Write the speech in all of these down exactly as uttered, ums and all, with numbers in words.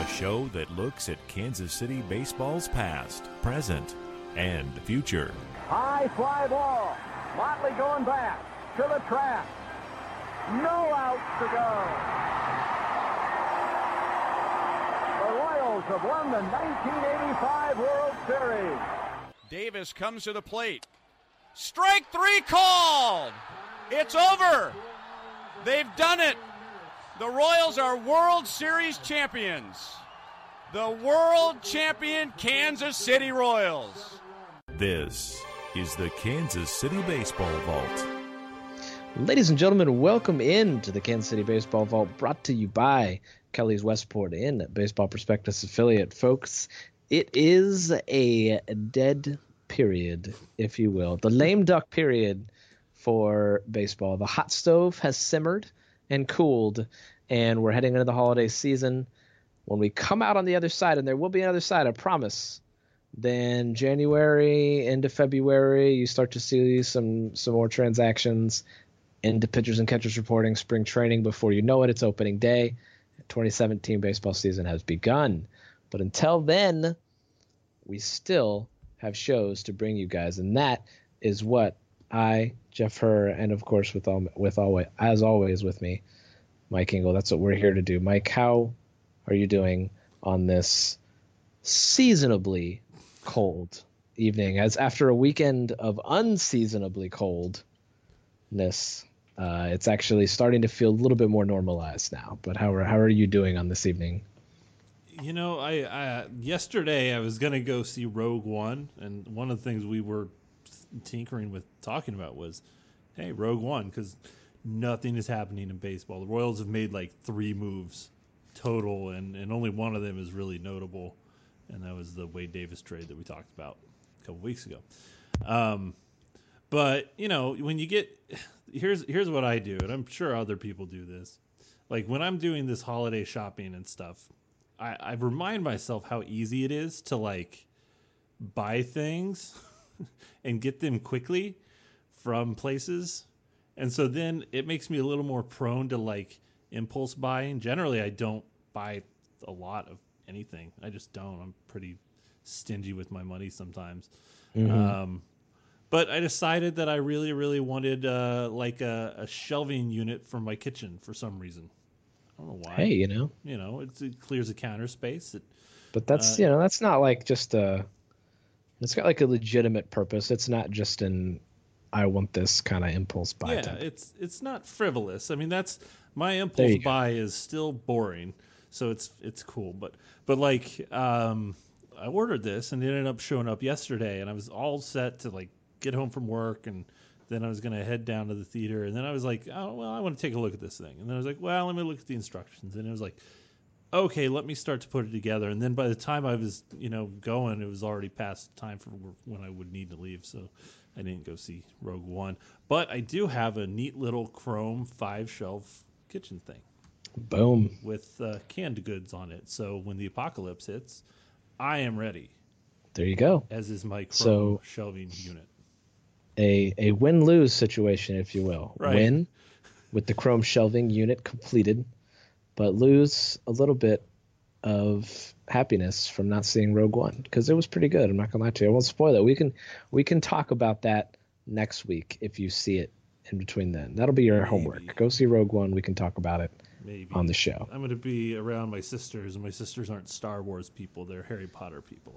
a show that looks at Kansas City baseball's past, present, and future. High fly ball. Motley going back to the track. No outs to go. The Royals have won the nineteen eighty-five World Series. Davis comes to the plate. Strike three called. It's over. They've done it. The Royals are World Series champions. The world champion Kansas City Royals. This is the Kansas City Baseball Vault. Ladies and gentlemen, welcome in to the Kansas City Baseball Vault, brought to you by Kelly's Westport Inn, Baseball Prospectus affiliate. Folks, it is a dead period, if you will, the lame duck period for baseball. The hot stove has simmered and cooled, and we're heading into the holiday season. When we come out on the other side, and there will be another side, I promise, then January into February, you start to see some some more transactions into pitchers and catchers reporting, spring training. Before you know it, it's opening day. twenty seventeen baseball season has begun. But until then, we still have shows to bring you guys, and that is what I, Jeff Herr, and of course with all with always as always with me, Mike Engel. That's what we're here to do. Mike, how are you doing on this seasonably cold evening? As after a weekend of unseasonably coldness, uh, it's actually starting to feel a little bit more normalized now. But how are how are you doing on this evening? You know, I, I yesterday I was gonna go see Rogue One, and one of the things we were tinkering with talking about was, hey, Rogue One, because nothing is happening in baseball. The Royals have made like three moves total, and, and only one of them is really notable, and that was the Wade Davis trade that we talked about a couple weeks ago. Um, but you know, when you get here's here's what I do, and I'm sure other people do this. Like when I'm doing this holiday shopping and stuff, I, I remind myself how easy it is to like buy things and get them quickly from places. And so then it makes me a little more prone to like impulse buying. Generally, I don't buy a lot of anything. I just don't. I'm pretty stingy with my money sometimes. Mm-hmm. Um, but I decided that I really, really wanted uh, like a, a shelving unit for my kitchen for some reason. I don't know why. Hey, you know, you know, it's, it clears the counter space. It, but that's uh, you know, that's not like just a. It's got like a legitimate purpose. It's not just an I want this kind of impulse buy. Yeah, type. it's it's not frivolous. I mean, that's my impulse buy go. is still boring, so it's it's cool. But but like um, I ordered this and it ended up showing up yesterday, and I was all set to like get home from work, and then I was gonna head down to the theater, and then I was like, oh well, I want to take a look at this thing, and then I was like, well, let me look at the instructions, and it was like, okay, let me start to put it together. And then by the time I was, you know, going, it was already past time for when I would need to leave. So I didn't go see Rogue One. But I do have a neat little chrome five shelf kitchen thing. Boom. With uh, canned goods on it. So when the apocalypse hits, I am ready. There you go. As is my chrome so, shelving unit. A a win-lose situation, if you will. Right. Win with the chrome shelving unit completed, but lose a little bit of happiness from not seeing Rogue One, because it was pretty good. I'm not gonna lie to you. I won't spoil it. We can we can talk about that next week if you see it in between then. That'll be your Maybe. homework. Go see Rogue One. We can talk about it Maybe. on the show. I'm gonna be around my sisters, and my sisters aren't Star Wars people. They're Harry Potter people.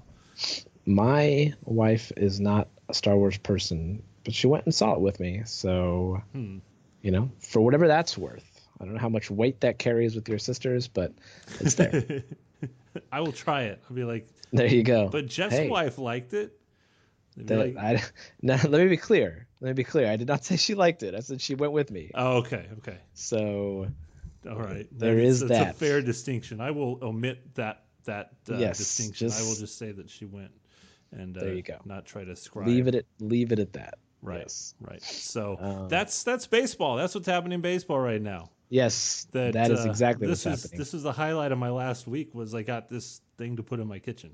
My wife is not a Star Wars person, but she went and saw it with me. So, hmm. you know, for whatever that's worth. I don't know how much weight that carries with your sisters, but it's there. I will try it. I'll be like, there you go. But Jeff's hey, wife liked it. That, like, I, now, let me be clear. Let me be clear. I did not say she liked it. I said she went with me. Oh, okay, okay. So, all right. There that's, is that's that. a fair distinction. I will omit that that uh, yes, distinction. just, I will just say that she went, and uh, there you go. Not try to ascribe. Leave it at leave it at that. Right. Yes. Right. So um, that's that's baseball. That's what's happening in baseball right now. Yes, that, that is uh, exactly this what's is, happening. This is the highlight of my last week. Was I got this thing to put in my kitchen.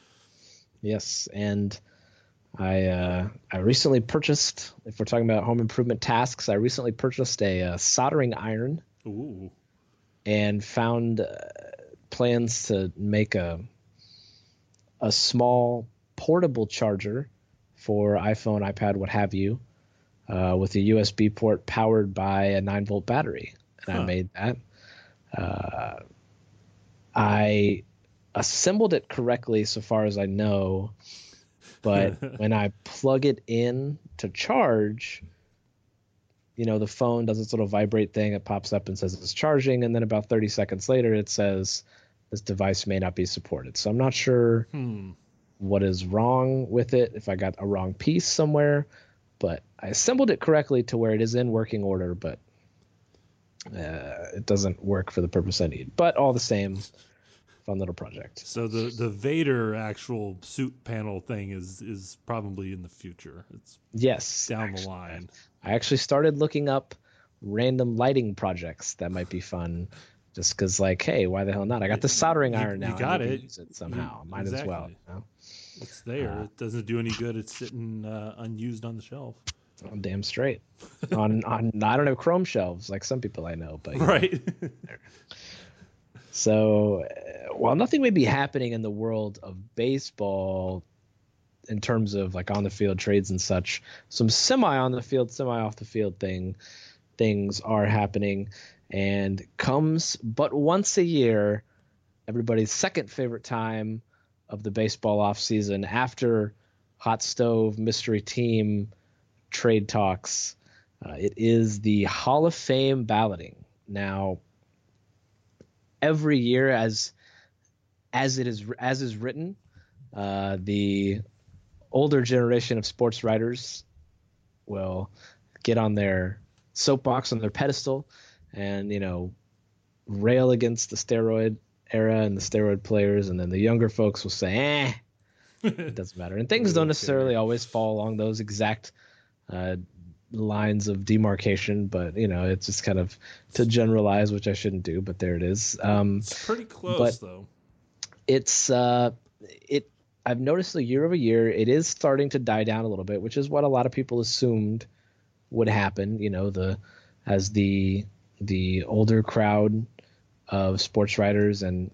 Yes, and I uh, I recently purchased. If we're talking about home improvement tasks, I recently purchased a uh, soldering iron. Ooh. And found uh, plans to make a a small portable charger for iPhone, iPad, what have you, uh, with a U S B port powered by a nine volt battery. And huh. I made that. Uh, I assembled it correctly so far as I know, but when I plug it in to charge, you know, the phone does its little vibrate thing. It pops up and says it's charging. And then about thirty seconds later, it says this device may not be supported. So I'm not sure hmm. what is wrong with it, if I got a wrong piece somewhere, but I assembled it correctly to where it is in working order, but uh, it doesn't work for the purpose I need. But all the same, fun little project. So the, the Vader actual suit panel thing is, is probably in the future. It's yes, down actually, the line. I actually started looking up random lighting projects that might be fun. Just because, like, hey, why the hell not? I got the soldering you, iron now. You got I need it. to use it somehow. You, Might exactly. as well. You know? It's there. Uh, it doesn't do any good. It's sitting uh, unused on the shelf. Oh, damn straight. on on I don't have Chrome shelves like some people I know, but right. So, uh, while nothing may be happening in the world of baseball in terms of like on the field trades and such, some semi on the field, semi off the field thing things are happening. And comes but once a year, everybody's second favorite time of the baseball offseason after hot stove mystery team trade talks. Uh, it is the Hall of Fame balloting. Now, every year, as as it is as is written, uh, the older generation of sports writers will get on their soapbox, on their pedestal, and, you know, rail against the steroid era and the steroid players, and then the younger folks will say, eh, it doesn't matter. And things don't necessarily always fall along those exact uh, lines of demarcation, but, you know, it's just kind of to generalize, which I shouldn't do, but there it is. Um, it's pretty close, but though. It's, uh, it, I've noticed that year over year, it is starting to die down a little bit, which is what a lot of people assumed would happen, you know, the, as the, the older crowd of sports writers and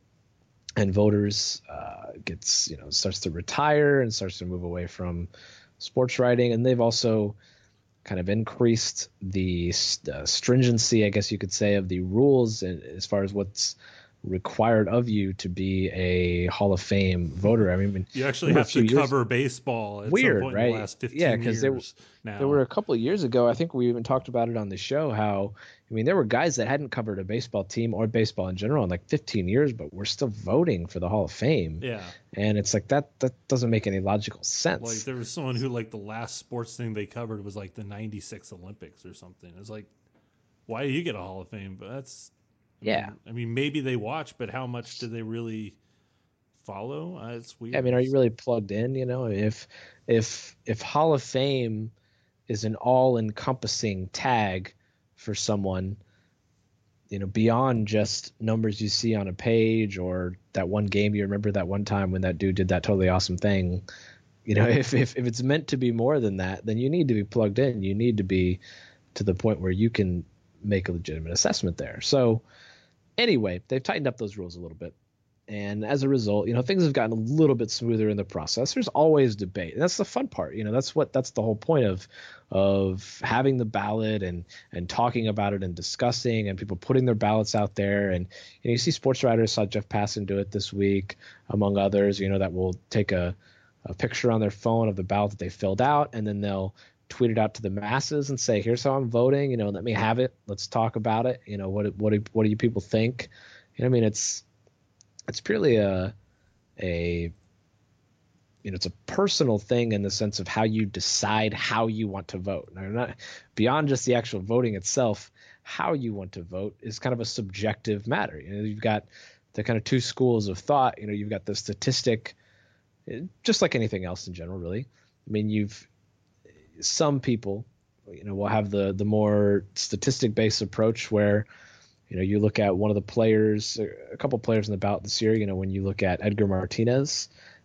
and voters uh, gets, you know, starts to retire and starts to move away from sports writing. And they've also kind of increased the uh, stringency, I guess you could say, of the rules as far as what's required of you to be a Hall of Fame voter. I mean, you actually have to cover baseball at weird, some point right? in the last fifteen yeah, years there, now. There were a couple of years ago, I think we even talked about it on the show, how, I mean, there were guys that hadn't covered a baseball team or baseball in general in like fifteen years, but we're still voting for the Hall of Fame. Yeah. And it's like, that that doesn't make any logical sense. Like, there was someone who, like, the last sports thing they covered was like the ninety-six Olympics or something. It's like, why do you get a Hall of Fame? But that's, yeah. I mean, maybe they watch, but how much do they really follow? Uh, it's weird. I mean, are you really plugged in? You know, if if if Hall of Fame is an all-encompassing tag for someone, you know, beyond just numbers you see on a page or that one game you remember that one time when that dude did that totally awesome thing. You know, if if if it's meant to be more than that, then you need to be plugged in. You need to be to the point where you can make a legitimate assessment there. So anyway, they've tightened up those rules a little bit. And as a result, you know, things have gotten a little bit smoother in the process. There's always debate. And that's the fun part. You know, that's what that's the whole point of of having the ballot and and talking about it and discussing and people putting their ballots out there. And you know, you see sports writers, saw Jeff Passan do it this week, among others, you know, that will take a, a picture on their phone of the ballot that they filled out, and then they'll tweet it out to the masses and say, here's how I'm voting, you know, let me have it. Let's talk about it. You know, what what do, what do you people think? You know, I mean, it's it's purely a a you know, it's a personal thing in the sense of how you decide how you want to vote. Now, not beyond just the actual voting itself, how you want to vote is kind of a subjective matter. You know, you've got the kind of two schools of thought. You know, you've got the statistic, just like anything else in general, really. I mean, you've some people, you know, will have the the more statistic based approach where, you know, you look at one of the players, a couple players in the ballot this year. You know, when you look at Edgar Martinez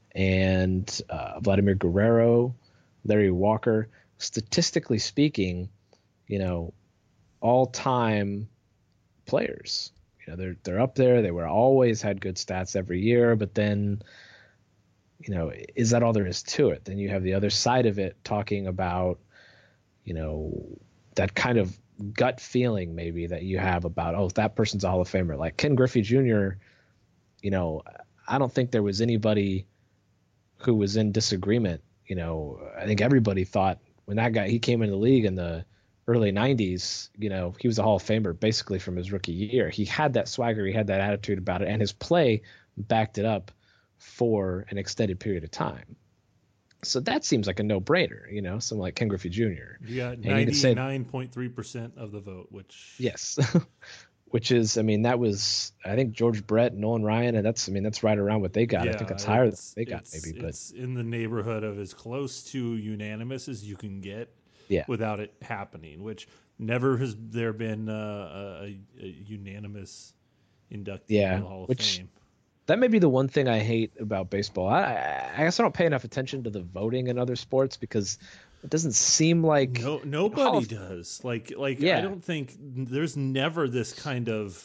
and uh, Vladimir Guerrero, Larry Walker, statistically speaking, you know, all time players. You know, they're they're up there. They were always had good stats every year, but then, you know, is that all there is to it? Then you have the other side of it talking about, you know, that kind of gut feeling maybe that you have about, oh, that person's a Hall of Famer. Like Ken Griffey Junior, you know, I don't think there was anybody who was in disagreement. You know, I think everybody thought when that guy, he came into the league in the early nineties, you know, he was a Hall of Famer basically from his rookie year. He had that swagger, he had that attitude about it, and his play backed it up for an extended period of time. So that seems like a no-brainer, you know, someone like Ken Griffey Junior You got ninety-nine point three percent of the vote, which yes, which is, I mean, that was, I think George Brett, Nolan Ryan, and that's, I mean, that's right around what they got. yeah, I think it's higher it's, than they got, it's, maybe, but it's in the neighborhood of as close to unanimous as you can get yeah, without it happening. Which never has there been uh, a, a unanimous inductee yeah, in the Hall of which, Fame. that may be the one thing I hate about baseball. I, I guess I don't pay enough attention to the voting in other sports because it doesn't seem like No, nobody of, does. Like, like yeah. I don't think there's never this kind of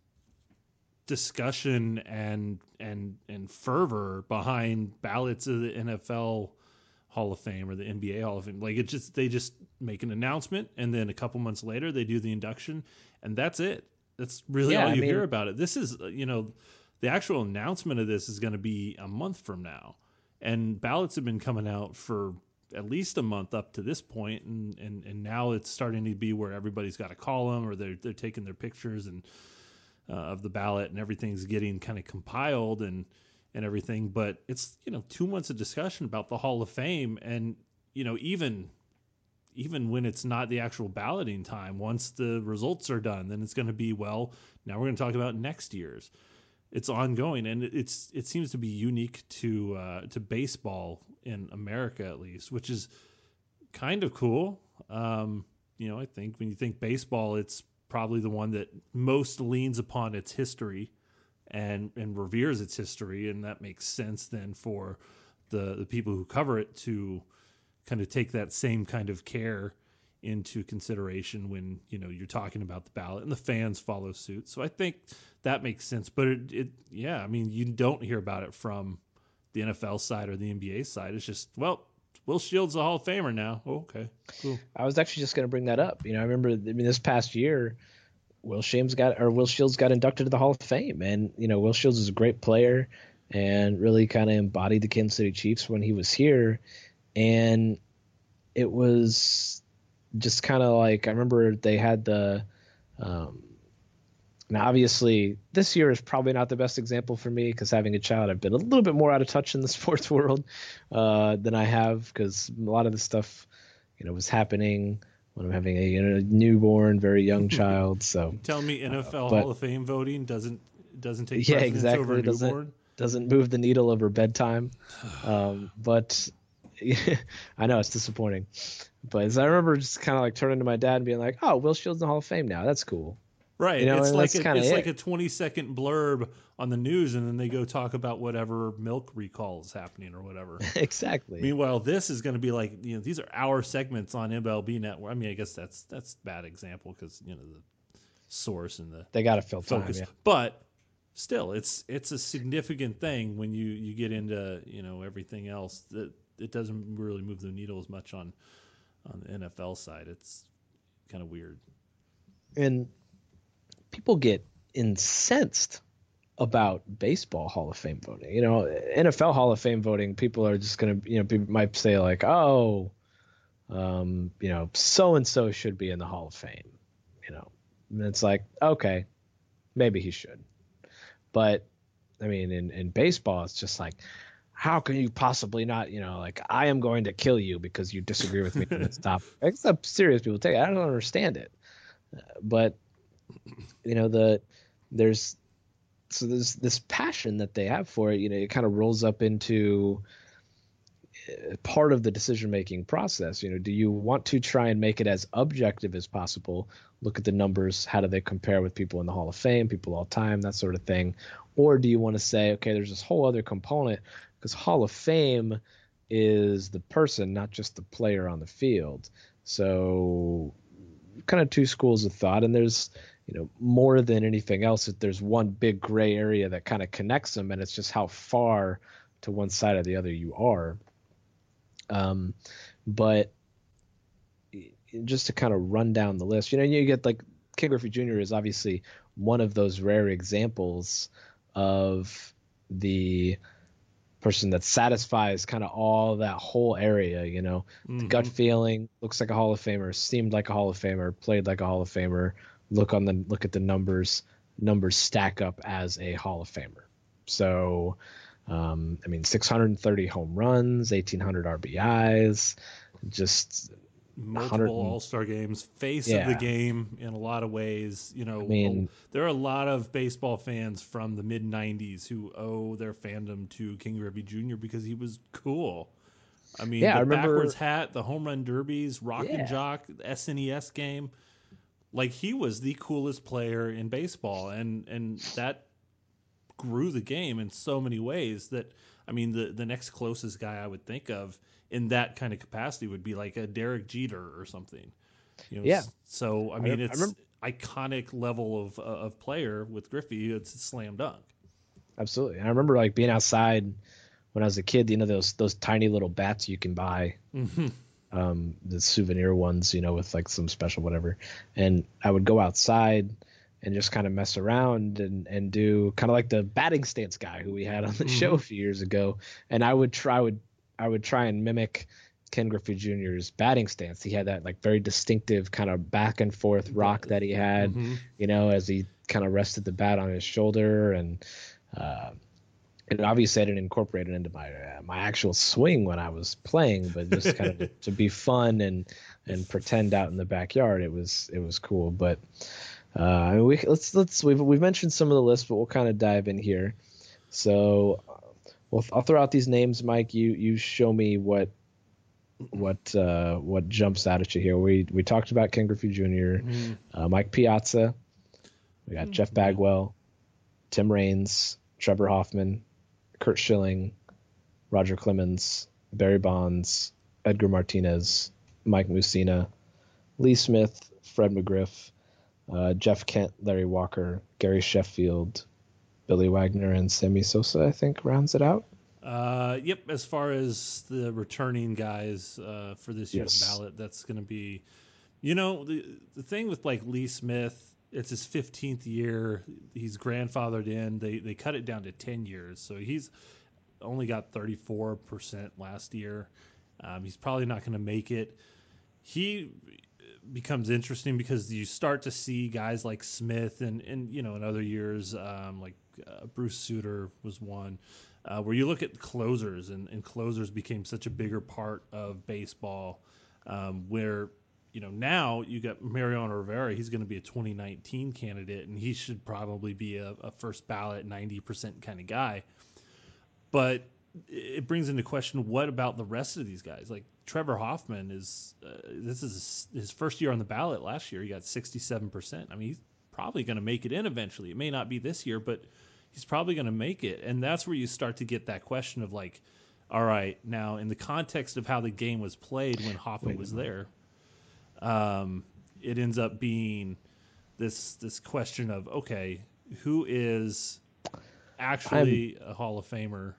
discussion and and and fervor behind ballots of the N F L Hall of Fame or the N B A Hall of Fame. Like it just they just make an announcement and then a couple months later they do the induction and that's it. That's really Yeah, all you I mean, hear about it. This is, you know, the actual announcement of this is going to be a month from now, and ballots have been coming out for at least a month up to this point, and and, and now it's starting to be where everybody's got to call them or they're they're taking their pictures and uh, of the ballot and everything's getting kind of compiled and and everything. But it's, you know, two months of discussion about the Hall of Fame, and you know even. Even when it's not the actual balloting time, once the results are done, then it's going to be, well, now we're going to talk about next year's. It's ongoing, and it's it seems to be unique to uh, to baseball in America at least, which is kind of cool. Um, you know, I think when you think baseball, it's probably the one that most leans upon its history and and reveres its history, and that makes sense then for the the people who cover it to kind of take that same kind of care into consideration when, you know, you're talking about the ballot, and the fans follow suit. So I think that makes sense. But it, it yeah, I mean, you don't hear about it from the N F L side or the N B A side. It's just, well, Will Shields a Hall of Famer now. Oh, okay, cool. I was actually just going to bring that up. You know, I remember, I mean, this past year, Will Shields got or Will Shields got inducted to the Hall of Fame, and you know, Will Shields is a great player and really kind of embodied the Kansas City Chiefs when he was here. And it was just kind of like, I remember they had the, um, now obviously this year is probably not the best example for me because having a child, I've been a little bit more out of touch in the sports world uh, than I have, because a lot of the stuff, you know, was happening when I'm having a, you know, newborn, very young child. So tell me N F L uh, but, Hall of Fame voting doesn't doesn't take yeah, precedence exactly. over a doesn't, newborn? Doesn't move the needle over bedtime. Um, but I know it's disappointing, but I remember just kind of like turning to my dad and being like, "Oh, Will Shields in the Hall of Fame now. That's cool." Right. You know, it's like a, it's it. like a twenty second blurb on the news, and then they go talk about whatever milk recall is happening or whatever. Exactly. Meanwhile, this is going to be like, you know, these are our segments on M L B Network. I mean, I guess that's that's a bad example because, you know, the source and the they got to fill focus, time, yeah. but still, it's it's a significant thing when you you get into, you know, everything else that it doesn't really move the needle as much on on the N F L side. It's kind of weird. And people get incensed about baseball Hall of Fame voting. You know, N F L Hall of Fame voting, people are just going to, you know, people might say like, oh, um, you know, so-and-so should be in the Hall of Fame, you know. And it's like, okay, maybe he should. But, I mean, in, in baseball, it's just like, how can you possibly not, you know, like, I am going to kill you because you disagree with me on this topic. Except serious people take it. I don't understand it. Uh, but, you know, the there's so there's this passion that they have for it. You know, it kind of rolls up into part of the decision-making process. You know, do you want to try and make it as objective as possible? Look at the numbers. How do they compare with people in the Hall of Fame, people all time, that sort of thing? Or do you want to say, okay, there's this whole other component, because Hall of Fame is the person, not just the player on the field. So kind of two schools of thought. And there's, you know, more than anything else, that there's one big gray area that kind of connects them, and it's just how far to one side or the other you are. Um, but just to kind of run down the list, you know, you get like Ken Griffey Junior is obviously one of those rare examples of the person that satisfies kind of all that whole area, you know, Mm-hmm. the gut feeling, looks like a Hall of Famer, seemed like a Hall of Famer, played like a Hall of Famer, look on the, look at the numbers, numbers stack up as a Hall of Famer. So, um, I mean, six hundred thirty home runs, eighteen hundred R B Is, just multiple All-Star games, face yeah. of the game in a lot of ways. You know, I mean, there are a lot of baseball fans from the mid nineties who owe their fandom to Ken Griffey Junior because he was cool. I mean, yeah, the I remember, backwards hat, the home run derbies, rock yeah. and jock, the S N E S game. Like, he was the coolest player in baseball, and and that grew the game in so many ways that, I mean, the, the next closest guy I would think of in that kind of capacity would be like a Derek Jeter or something. You know, Yeah. So, I I mean, rem- I it's remember- iconic level of uh, of player with Griffey. It's a slam dunk. Absolutely. I remember like being outside when I was a kid, you know, those, those tiny little bats you can buy, Mm-hmm. um, the souvenir ones, you know, with like some special whatever. And I would go outside and just kind of mess around and, and do kind of like the batting stance guy who we had on the Mm-hmm. show a few years ago. And I would try, would, I would try and mimic Ken Griffey Junior's batting stance. He had that like very distinctive kind of back and forth rock that he had, Mm-hmm. you know, as he kind of rested the bat on his shoulder. And, uh, and obviously I didn't incorporate it into my uh, my actual swing when I was playing, but just kind of to, to be fun and and pretend out in the backyard, it was it was cool. But uh, I mean, we let's let's we've we've mentioned some of the lists, but we'll kind of dive in here. So, uh, well, I'll throw out these names, Mike. You you show me what what uh, what jumps out at you here. We we talked about Ken Griffey Junior, Mm-hmm. uh, Mike Piazza. We got Jeff Bagwell, Tim Raines, Trevor Hoffman, Curt Schilling, Roger Clemens, Barry Bonds, Edgar Martinez, Mike Mussina, Lee Smith, Fred McGriff, uh, Jeff Kent, Larry Walker, Gary Sheffield, Billy Wagner, and Sammy Sosa, I think, rounds it out. Uh, yep. As far as the returning guys uh, for this year's Yes. ballot, that's going to be, you know, the the thing with like Lee Smith. It's his fifteenth year. He's grandfathered in. They they cut it down to ten years, so he's only got thirty-four percent last year. Um, he's probably not going to make it. He becomes interesting because you start to see guys like Smith and, and you know, in other years, um, like uh, Bruce Sutter was one, uh, where you look at closers, and, and closers became such a bigger part of baseball, um, where, you know, now you got Mariano Rivera. He's going to be a twenty nineteen candidate, and he should probably be a, a first ballot ninety percent kind of guy. But it brings into question, what about the rest of these guys? Like Trevor Hoffman is, uh, this is his first year on the ballot. Last year he got sixty-seven percent. I mean, he's probably going to make it in eventually. It may not be this year, but he's probably going to make it. And that's where you start to get that question of like, all right, now in the context of how the game was played when Hoffman Wait a was minute. there, um, it ends up being this this question of, okay, who is actually a Hall of Famer?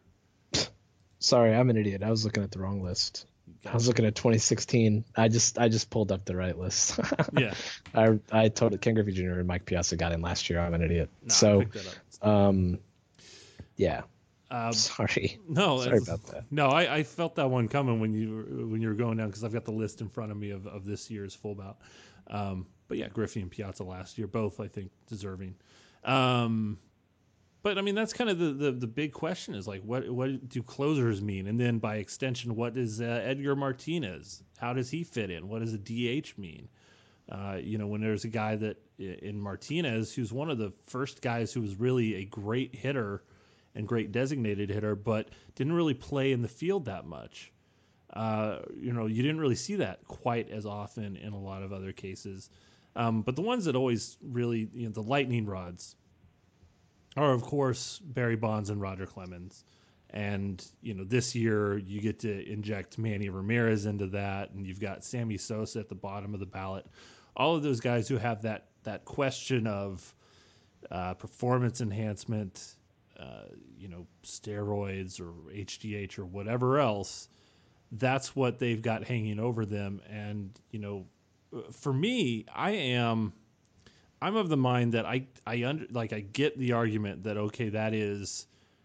Sorry, I'm an idiot. I was looking at the wrong list. I was looking at twenty sixteen. I just I just pulled up the right list. Yeah. I I told it Ken Griffey Junior and Mike Piazza got in last year. I'm an idiot. No, I so, picked that up. um, yeah. Um, Sorry. no, Sorry it's- about that. No, I, I felt that one coming when you were, when you were going down, because I've got the list in front of me of, of this year's full bout. Um, but yeah, Griffey and Piazza last year, both I think deserving. Um, but I mean, that's kind of the, the, the big question is like, what what do closers mean? And then by extension, what is uh, Edgar Martinez? How does he fit in? What does a D H mean? Uh, you know, when there's a guy that in Martinez, who's one of the first guys who was really a great hitter and great designated hitter, but didn't really play in the field that much. Uh, you know, you didn't really see that quite as often in a lot of other cases. Um, but the ones that always really, you know, the lightning rods are, of course, Barry Bonds and Roger Clemens. And, you know, this year you get to inject Manny Ramirez into that, and you've got Sammy Sosa at the bottom of the ballot. All of those guys who have that that question of uh, performance enhancement, uh, you know, steroids or H G H or whatever else, that's what they've got hanging over them. And, you know, for me, I am, I'm of the mind that I, I under, like, I get the argument that, okay, that is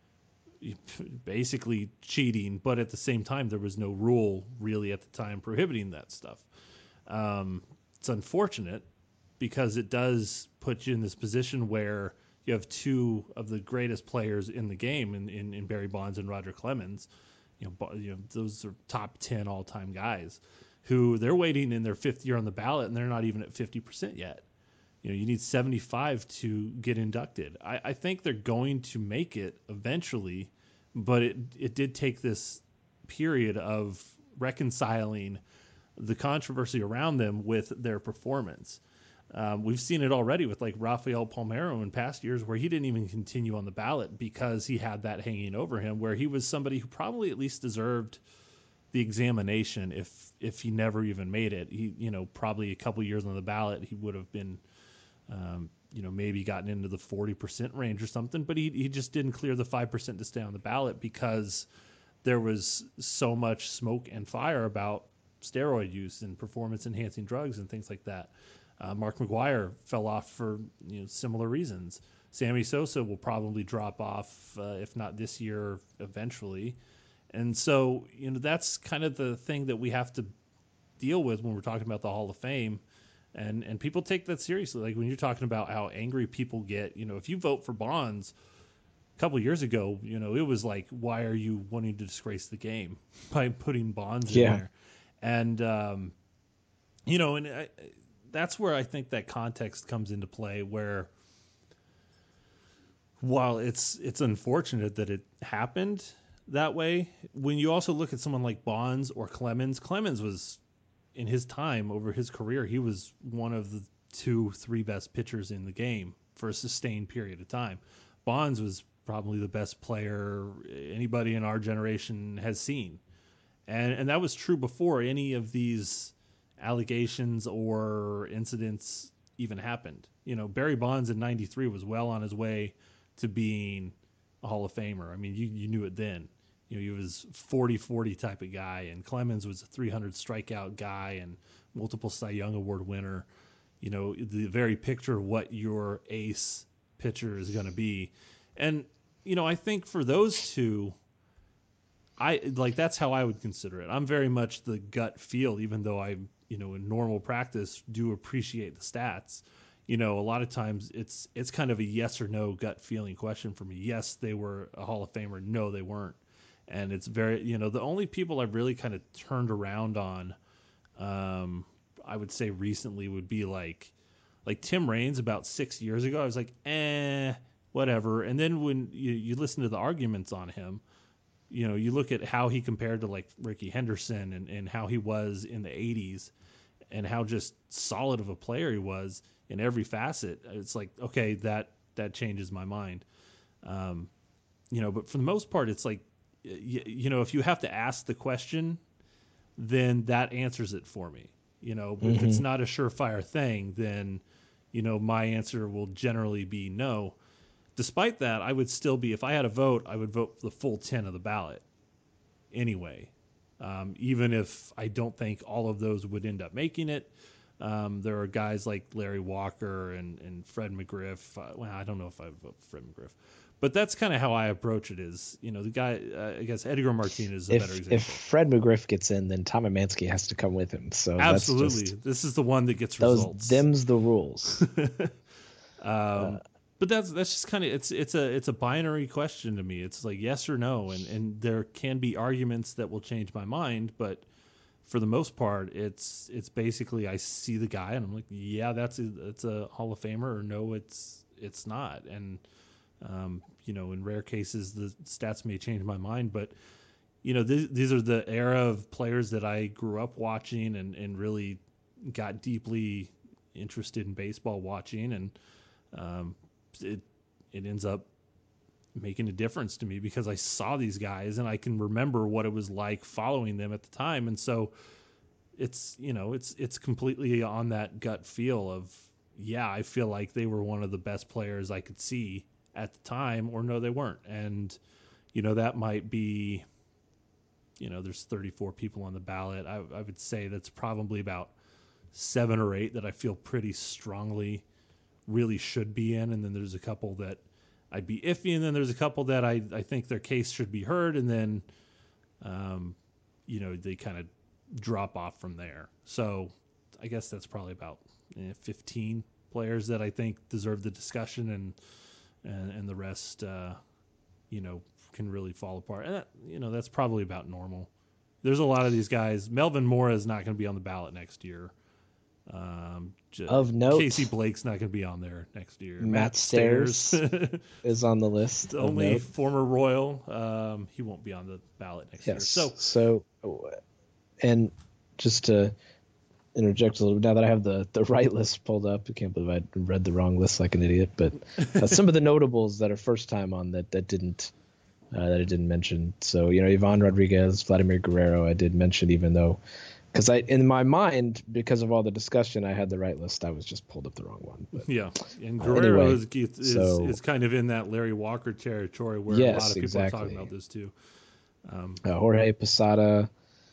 basically cheating, but at the same time, there was no rule really at the time prohibiting that stuff. Um, it's unfortunate because it does put you in this position where you have two of the greatest players in the game in, in, in Barry Bonds and Roger Clemens. You know, you know, those are top ten all-time guys who they're waiting in their fifth year on the ballot and they're not even at fifty percent yet. You know, you need seventy-five to get inducted. I, I think they're going to make it eventually, but it it did take this period of reconciling the controversy around them with their performance. Um, we've seen it already with like Rafael Palmeiro in past years where he didn't even continue on the ballot because he had that hanging over him, where he was somebody who probably at least deserved the examination if if he never even made it. He, you know, probably a couple years on the ballot, he would have been, um, you know, maybe gotten into the forty percent range or something, but he he just didn't clear the five percent to stay on the ballot because there was so much smoke and fire about steroid use and performance enhancing drugs and things like that. Uh, Mark McGwire fell off for, you know, similar reasons. Sammy Sosa will probably drop off, uh, if not this year, eventually. And so, you know, that's kind of the thing that we have to deal with when we're talking about the Hall of Fame. And and people take that seriously. Like when you're talking about how angry people get, you know, if you vote for Bonds a couple of years ago, you know, it was like, why are you wanting to disgrace the game by putting Bonds Yeah. in there? And, um, you know, and I, that's where I think that context comes into play, where while it's it's unfortunate that it happened that way, when you also look at someone like Bonds or Clemens, Clemens was, in his time over his career, he was one of the two, three best pitchers in the game for a sustained period of time. Bonds was probably the best player anybody in our generation has seen. And and that was true before any of these allegations or incidents even happened. You know, Barry Bonds in ninety-three was well on his way to being a Hall of Famer. I mean, you, you knew it then. You know, he was forty forty type of guy, and Clemens was a three hundred strikeout guy and multiple Cy Young Award winner. You know, the very picture of what your ace pitcher is going to be. And, you know, I think for those two, I like that's how I would consider it. I'm very much the gut feel, even though I, you know, in normal practice do appreciate the stats. You know, a lot of times it's it's kind of a yes or no gut feeling question for me. Yes, they were a Hall of Famer. No, they weren't. And it's very, you know, the only people I've really kind of turned around on, um, I would say recently would be like, like Tim Raines about six years ago. I was like, eh, whatever. And then when you, you listen to the arguments on him, you know, you look at how he compared to like Rickey Henderson and, and how he was in the eighties and how just solid of a player he was in every facet. It's like, okay, that, that changes my mind. Um, you know, but for the most part, it's like, you, you know, if you have to ask the question, then that answers it for me. You know, mm-hmm. If it's not a surefire thing, then, you know, my answer will generally be no. Despite that, I would still be, if I had a vote, I would vote for the full ten of the ballot anyway. Um, even if I don't think all of those would end up making it. Um, there are guys like Larry Walker and, and Fred McGriff. Uh, well, I don't know if I would vote for Fred McGriff. But that's kind of how I approach it is, you know, the guy, uh, I guess Edgar Martinez is a if, better example. If Fred McGriff gets in, then Tom Emanski has to come with him. So absolutely. That's just, this is the one that gets those, results. Them's the rules. um, uh, but that's that's just kind of, it's it's a it's a binary question to me. It's like yes or no. And, and there can be arguments that will change my mind. But for the most part, it's it's basically I see the guy and I'm like, yeah, that's a, it's a Hall of Famer, or no, it's it's not. And Um, you know, in rare cases, the stats may change my mind, but, you know, th- these are the era of players that I grew up watching and, and really got deeply interested in baseball watching. And um, it it ends up making a difference to me because I saw these guys and I can remember what it was like following them at the time. And so it's, you know, it's it's completely on that gut feel of, yeah, I feel like they were one of the best players I could see at the time, or no, they weren't. And, you know, that might be, you know, there's thirty-four people on the ballot. I, I would say that's probably about seven or eight that I feel pretty strongly really should be in. And then there's a couple that I'd be iffy. And then there's a couple that I, I think their case should be heard. And then, um, you know, they kind of drop off from there. So I guess that's probably about eh, fifteen players that I think deserve the discussion, and and, and the rest, uh, you know, can really fall apart. And that, you know, that's probably about normal. There's a lot of these guys. Melvin Mora is not going to be on the ballot next year. Um, J- Of note, Casey Blake's not going to be on there next year. Matt, Matt Stairs, Stairs is on the list. of only note. former Royal. Um, he won't be on the ballot next year. Yes. So, so, and just to interject a little bit, now that I have the, the right list pulled up, I can't believe I read the wrong list like an idiot, but uh, some of the notables that are first time on that, that didn't, uh, that I didn't mention. So, you know, Ivan Rodriguez, Vladimir Guerrero, I did mention, even though, because I, in my mind, because of all the discussion, I had the right list. I was just pulled up the wrong one. But, yeah, and uh, Guerrero anyway, is, is, so- is kind of in that Larry Walker territory where a Yes, lot of people exactly. are talking about this too. Um, uh, Jorge Posada,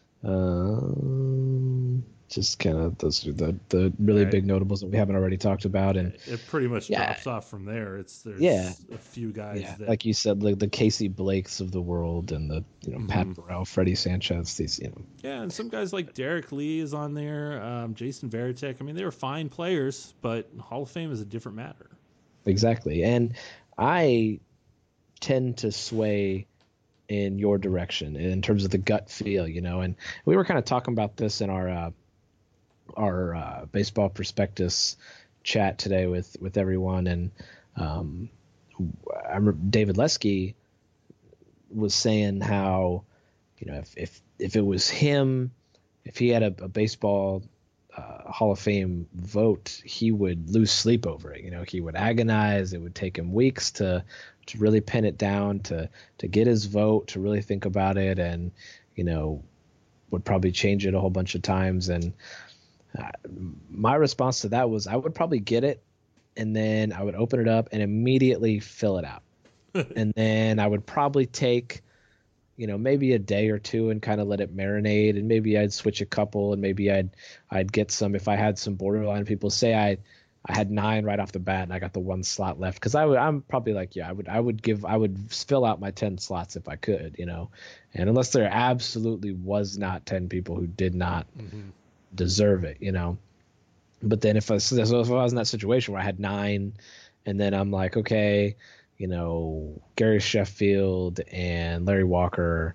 um, just kind of those are the, the really Right. big notables that we haven't already talked about. And it pretty much Yeah. drops off from there. It's there's Yeah. a few guys yeah, that like you said, like the Casey Blakes of the world, and the you know Pat Mhm. Burrell, Freddie Sanchez, these you know yeah, and some guys like Derek Lee is on there, um, Jason Varitek. I mean, they were fine players, but Hall of Fame is a different matter. exactly. And I tend to sway in your direction in terms of the gut feel, you know. And we were kind of talking about this in our uh, our uh, baseball prospectus chat today with with everyone, and um, I remember David Lesky was saying how, you know, if if if it was him, if he had a, a baseball uh, Hall of Fame vote, he would lose sleep over it. You know, he would agonize. It would take him weeks to to really pin it down, to to get his vote, to really think about it, and you know, would probably change it a whole bunch of times. And uh, my response to that was, I would probably get it, and then I would open it up and immediately fill it out. And then I would probably take, you know, maybe a day or two and kind of let it marinate, and maybe I'd switch a couple, and maybe I'd I'd get some, if I had some borderline people. Say I I had nine right off the bat and I got the one slot left, because I would I'm probably like, yeah, I would I would give I would fill out my ten slots if I could, you know. And unless there absolutely was not ten people who did not Mm-hmm. deserve it, you know. But then if I, so if I was in that situation where I had nine, and then I'm like, okay, you know, Gary Sheffield and Larry Walker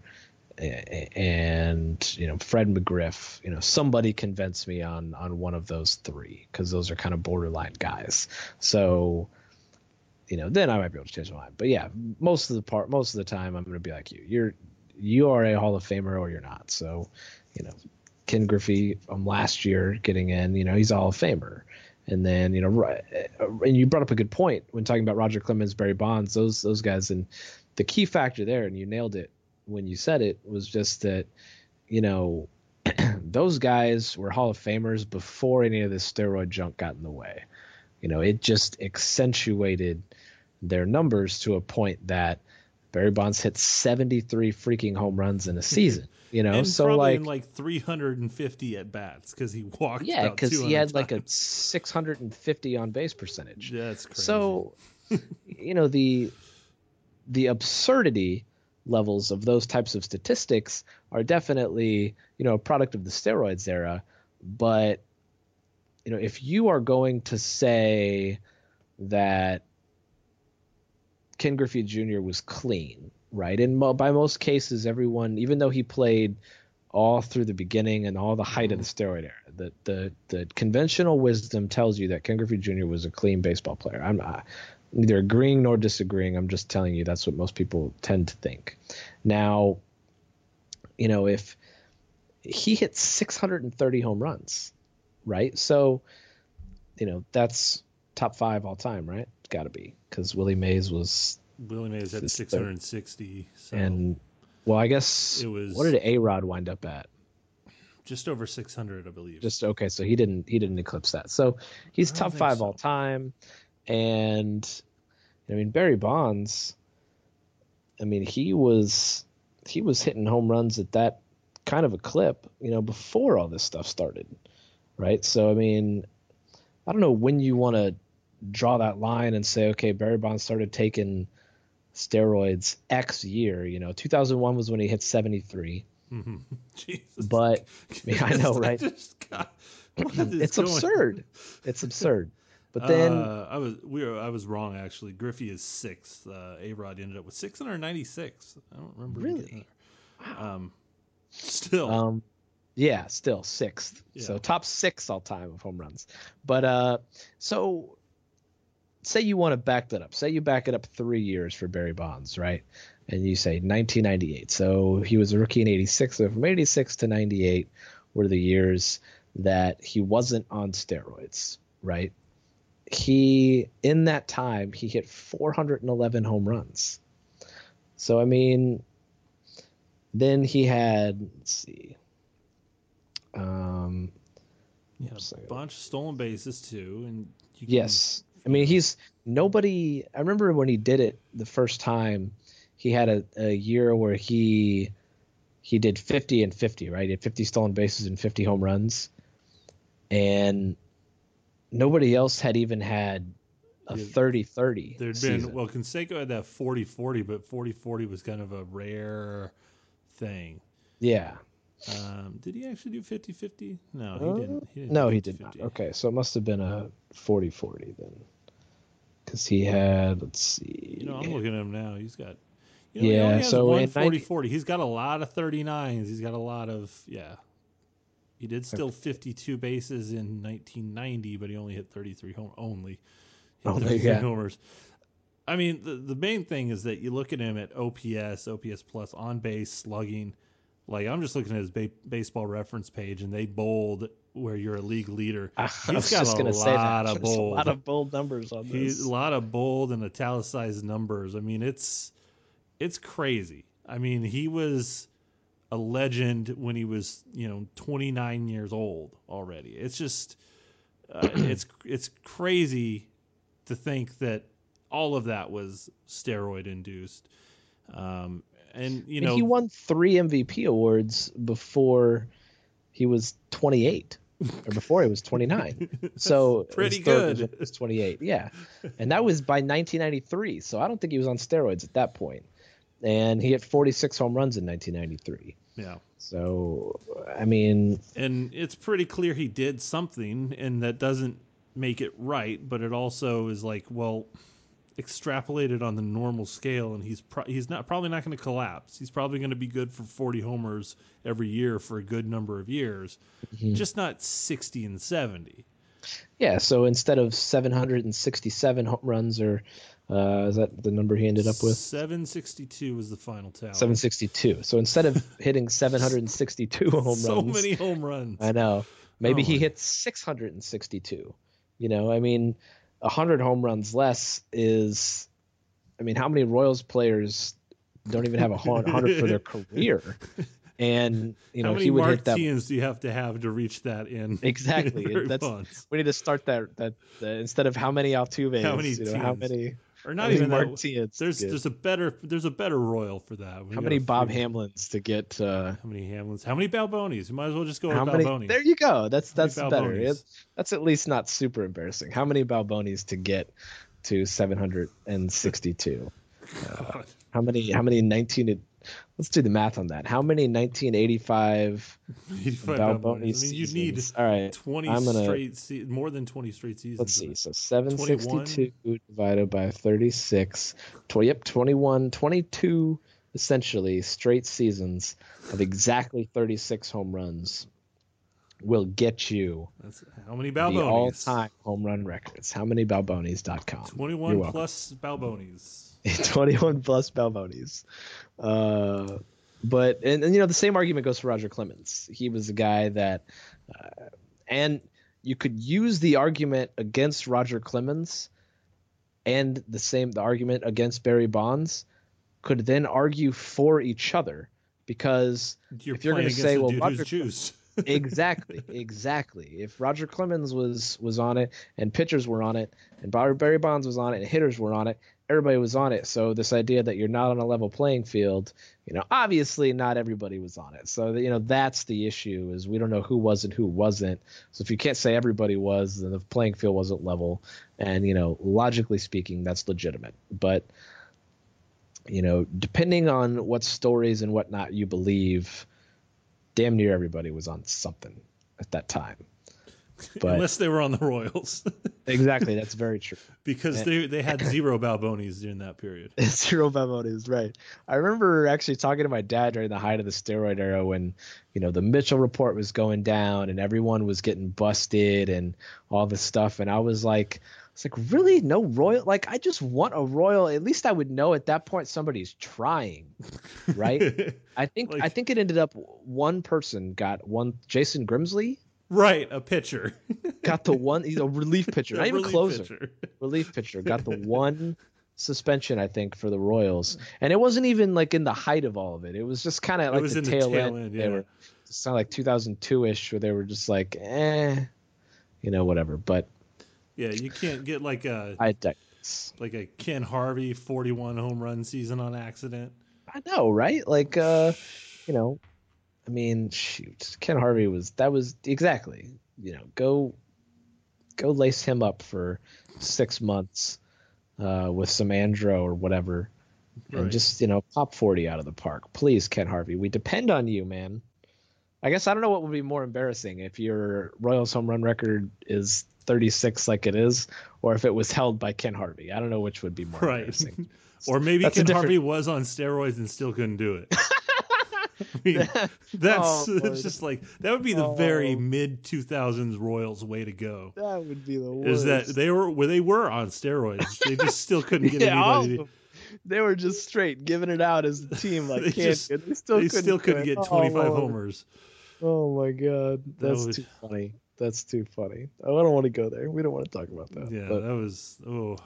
and, you know, Fred McGriff, you know, somebody convince me on on one of those three, because those are kind of borderline guys. So, you know, then I might be able to change my mind. But yeah, most of the part, most of the time, I'm going to be like you. You're you are a Hall of Famer or you're not. So, you know, Ken Griffey from last year getting in, you know, he's a Hall of Famer. And then, you know, right, and you brought up a good point when talking about Roger Clemens, Barry Bonds, those those guys. And the key factor there, and you nailed it when you said it, was just that, you know, those guys were Hall of Famers before any of this steroid junk got in the way. You know, it just accentuated their numbers to a point that Barry Bonds hit seventy-three freaking home runs in a season. You know, and so probably like in like three hundred fifty at bats, because he walked. yeah, because because he had like a six hundred fifty on base percentage. That's crazy. So, you know, the the absurdity levels of those types of statistics are definitely, you know, a product of the steroids era. But, you know, if you are going to say that Ken Griffey Junior was clean, right? And mo- by most cases, everyone, even though he played all through the beginning and all the height of the steroid era, the the the conventional wisdom tells you that Ken Griffey Junior was a clean baseball player. I'm not, neither agreeing nor disagreeing. I'm just telling you that's what most people tend to think. Now, you know, if he hit six hundred thirty home runs, right? So, you know, that's top five all time, right? It's got to be, because Willie Mays was Willie Mays had his six hundred sixty. So and well, I guess it was what did A-Rod wind up at? just over six hundred, I believe. Just okay, so he didn't he didn't eclipse that. So he's I don't top think five so. all time, and I mean Barry Bonds. I mean he was he was hitting home runs at that kind of a clip, you know, before all this stuff started, right? So I mean, I don't know when you want to draw that line and say, okay, Barry Bonds started taking steroids X year. You know, two thousand one was when he hit seventy-three. Mm-hmm. Jesus. But I, mean, I know, right? Just got, what is It's going absurd. It's absurd. But then uh, I was we were I was wrong actually. Griffey is sixth. Uh, A-Rod ended up with six hundred ninety-six. I don't remember him getting really, there. Um, still, um, yeah, still sixth. Yeah. So top six all time of home runs. But uh, so say you want to back that up. Say you back it up three years for Barry Bonds, right? And you say nineteen ninety-eight. So he was a rookie in eighty-six. So from eighty-six to ninety-eight were the years that he wasn't on steroids, right? He, in that time, he hit four hundred eleven home runs. So, I mean, then he had, let's see. Um, he had a bunch of stolen bases too. And you can, yes. I mean, he's nobody. I remember when he did it the first time, he had a, a year where he he did fifty and fifty, right? He had fifty stolen bases and fifty home runs. And nobody else had even had a thirty thirty There'd season. been, well, Canseco had that forty forty, but forty forty was kind of a rare thing. Yeah. Um, did he actually do fifty fifty? No, he Uh, didn't. He didn't no, do he did fifty not. Okay, so it must have been a forty forty then. Because he had, let's see. You know, I'm looking at him now. He's got, you know, Yeah, he only has so one in forty ninety forty. He's got a lot of thirty-nines. He's got a lot of, yeah. He did still fifty-two bases in nineteen ninety, but he only hit thirty-three home only. Hit Only, thirty-three yeah. homers. I mean, the the main thing is that you look at him at O P S, O P S plus, on base, slugging. Like, I'm just looking at his ba- baseball reference page, and they bold where you're a league leader. I He's was got just a going to say that. lot of There's bold. a lot of bold numbers on He's this. a lot of bold and italicized numbers. I mean, it's it's crazy. I mean, he was a legend when he was, you know, twenty-nine years old already. It's just uh, it's it's crazy to think that all of that was steroid induced. Um, and you And know, he won three M V P awards before he was twenty-eight, or before he was twenty-nine. So pretty his third was good. when he was twenty-eight. Yeah, and that was by nineteen ninety-three. So I don't think he was on steroids at that point. And he hit forty-six home runs in nineteen ninety-three. yeah. So I mean, And it's pretty clear he did something, and that doesn't make it right, but it also is like, well, extrapolated on the normal scale, and he's pro- he's not probably not going to collapse. He's probably going to be good for forty homers every year for a good number of years, mm-hmm. just not sixty and seventy. Yeah, so instead of seven hundred sixty-seven home runs, or uh, is that the number he ended up with? seven sixty-two was the final tally. seven sixty-two. So instead of hitting seven hundred sixty-two home so runs, many home runs. I know. Maybe Oh he my- hit six hundred sixty-two. You know, I mean, one hundred home runs less is, I mean, how many Royals players don't even have a hundred for their career? And, you know, How many he would Mark hit that. Tians do you have to have to reach that in? Exactly. in That's bonds? we need to start that that uh, instead of how many Altuves, How many you know, how Tians? many Or how not many even Mark that. Tians There's to get? there's a better there's a better Royal for that. We How got many a Bob few. Hamlins to get? Uh, How many Hamlins? How many Balbonis? You might as well just go how with many? Balboni. There you go. That's How many that's better. Balbonis? It, that's at least not super embarrassing. How many Balbonis to get to seven hundred sixty-two? Uh, how many? How many nineteen? Let's do the math on that. How many nineteen eighty-five eighty-five Balboni Balbonis. I mean, you seasons? need All right, twenty I'm gonna- straight, se- more than twenty straight seasons. let's of see. it. So seven sixty-two divided by thirty-six. Tw- yep, twenty-one, twenty-two essentially straight seasons of exactly thirty-six home runs will get you That's how many the Balbonis? all-time home run records. How many Balbonis dot com? You're twenty-one welcome. plus Balbonis. twenty-one plus Balbonis. Uh, but and, and you know the same argument goes for Roger Clemens. He was a guy that, uh, and you could use the argument against Roger Clemens, and the same the argument against Barry Bonds, could then argue for each other, because You're if you're playing going to against say, a well, dude Roger who's juiced. Exactly, exactly. If Roger Clemens was was on it, and pitchers were on it, and Barry Bonds was on it, and hitters were on it, everybody was on it. So this idea that you're not on a level playing field, you know, obviously not everybody was on it. So you know that's the issue, is we don't know who was and who wasn't. So if you can't say everybody was, then the playing field wasn't level. And you know, logically speaking, that's legitimate. But you know, depending on what stories and whatnot you believe, damn near everybody was on something at that time. But unless they were on the Royals. exactly, that's very true. Because and, they they had zero Balbonis during that period. Zero Balbonis, right. I remember actually talking to my dad during the height of the steroid era when, you know, the Mitchell report was going down and everyone was getting busted and all this stuff. And I was like, it's like, really? No Royal? Like, I just want a Royal. At least I would know at that point somebody's trying, right? I think like, I think it ended up one person got one. Jason Grimsley, right? A pitcher got the one. He's a relief pitcher, not even relief closer. Pitcher. Relief pitcher got the one suspension, I think, for the Royals, and it wasn't even like in the height of all of it. It was just kind of like the tail, the tail end. end yeah. They were just like two thousand two ish, where they were just like, eh, you know, whatever. But yeah, you can't get like a I digress. like a Ken Harvey forty-one home run season on accident. I know, right? Like, uh, you know, I mean, shoot, Ken Harvey was that was exactly, you know, go go lace him up for six months uh, with some Andro or whatever, and right. just, you know, pop forty out of the park, please, Ken Harvey. We depend on you, man. I guess I don't know what would be more embarrassing, if your Royals home run record is thirty-six like it is, or if it was held by Ken Harvey. I don't know which would be more right. embarrassing. Or maybe that's Ken different... Harvey was on steroids and still couldn't do it. I mean, that's oh, it's just like that would be the oh. very mid two thousands Royals way to go. That would be the worst. Is that they were where they were on steroids. They just still couldn't get yeah, anybody. To... They were just straight giving it out as a team. Like they, can't just, they still they couldn't, still couldn't get twenty-five oh, homers. Oh my god, that's that would... too funny. That's too funny. Oh, I don't want to go there. We don't want to talk about that. Yeah, but... that was oh.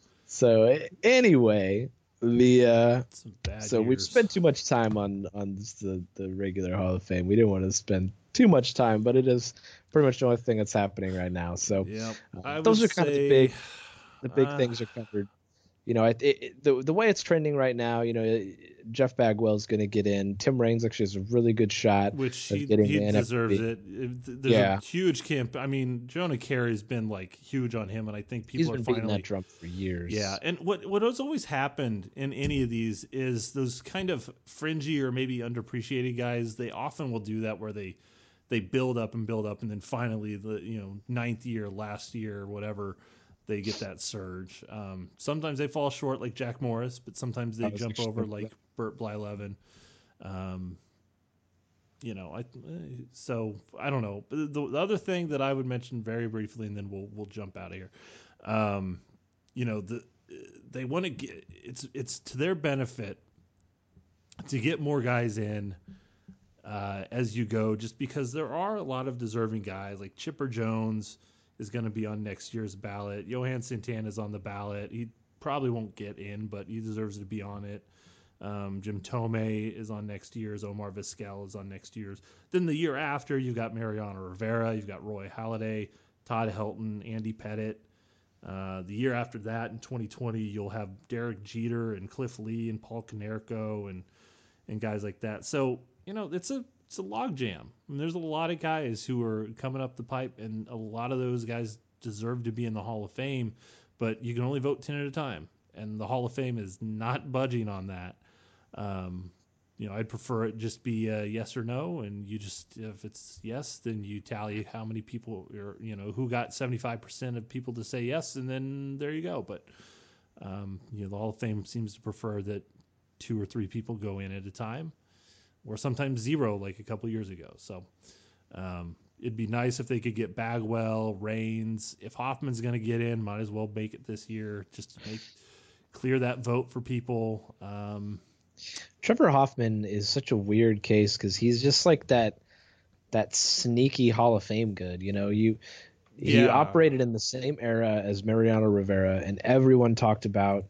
So anyway, the uh, so years. we've spent too much time on on the the regular Hall of Fame. We didn't want to spend too much time, but it is pretty much the only thing that's happening right now. So yep. uh, those are kind say, of the big the big uh, things are covered. You know, it, it, the the way it's trending right now, you know, Jeff Bagwell's going to get in. Tim Raines actually has a really good shot, which he, he deserves it. There's yeah. a huge camp. I mean, Jonah Carey's been like huge on him, and I think people He's been are finally beating that drum for years. Yeah, and what what has always happened in any of these is those kind of fringy or maybe underappreciated guys. They often will do that where they they build up and build up, and then finally the you know ninth year, last year, or whatever. They get that surge. Um, sometimes they fall short, like Jack Morris, but sometimes they jump over, like Burt Blyleven. Um, you know, I so I don't know. But the, the other thing that I would mention very briefly, and then we'll we'll jump out of here. Um, you know, the they want to get it's it's to their benefit to get more guys in uh, as you go, just because there are a lot of deserving guys like Chipper Jones is going to be on next year's ballot. Johan Santana is on the ballot. He probably won't get in, but he deserves to be on it. Um, Jim Tomei is on next year's. Omar Vizquel is on next year's. Then the year after, you've got Mariano Rivera. You've got Roy Halladay, Todd Helton, Andy Pettitte. Uh, the year after that, in twenty twenty, you'll have Derek Jeter and Cliff Lee and Paul Konerko and and guys like that. So, you know, it's a It's a logjam. I mean, there's a lot of guys who are coming up the pipe, and a lot of those guys deserve to be in the Hall of Fame, but you can only vote ten at a time, and the Hall of Fame is not budging on that. Um, you know, I'd prefer it just be a yes or no, and you just, if it's yes, then you tally how many people, or you know, who got seventy-five percent of people to say yes, and then there you go. But um, you know, the Hall of Fame seems to prefer that two or three people go in at a time, or sometimes zero, like a couple years ago. So um, it'd be nice if they could get Bagwell, Raines. If Hoffman's going to get in, might as well make it this year, just to make clear that vote for people. Um, Trevor Hoffman is such a weird case because he's just like that that sneaky Hall of Fame good. You know, you he yeah. operated in the same era as Mariano Rivera, and everyone talked about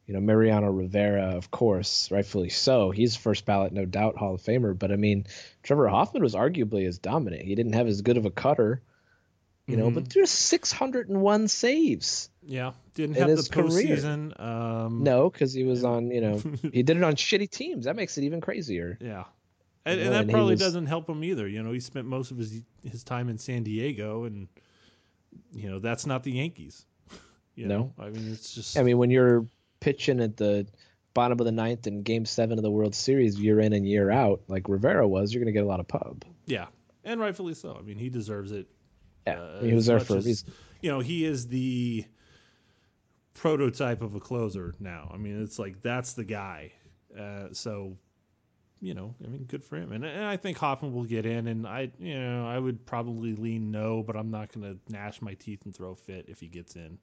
You know, Mariano Rivera, of course, rightfully so. He's first ballot, no doubt, Hall of Famer. But I mean, Trevor Hoffman was arguably as dominant. He didn't have as good of a cutter, you know, mm-hmm. but there's six hundred one saves. Yeah, didn't have the postseason. Um, no, because he was on, you know, he did it on shitty teams. That makes it even crazier. Yeah, and, and that probably was, doesn't help him either. You know, he spent most of his his time in San Diego, and you know that's not the Yankees. You know, no, I mean it's just. I mean, when you're pitching at the bottom of the ninth in Game Seven of the World Series, year in and year out, like Rivera was, you're going to get a lot of pub. Yeah, and rightfully so. I mean, he deserves it. Yeah, uh, he was there for a reason. You know, he is the prototype of a closer now. I mean, it's like that's the guy. Uh, so, you know, I mean, good for him. And, and I think Hoffman will get in. And I, you know, I would probably lean no, but I'm not going to gnash my teeth and throw a fit if he gets in.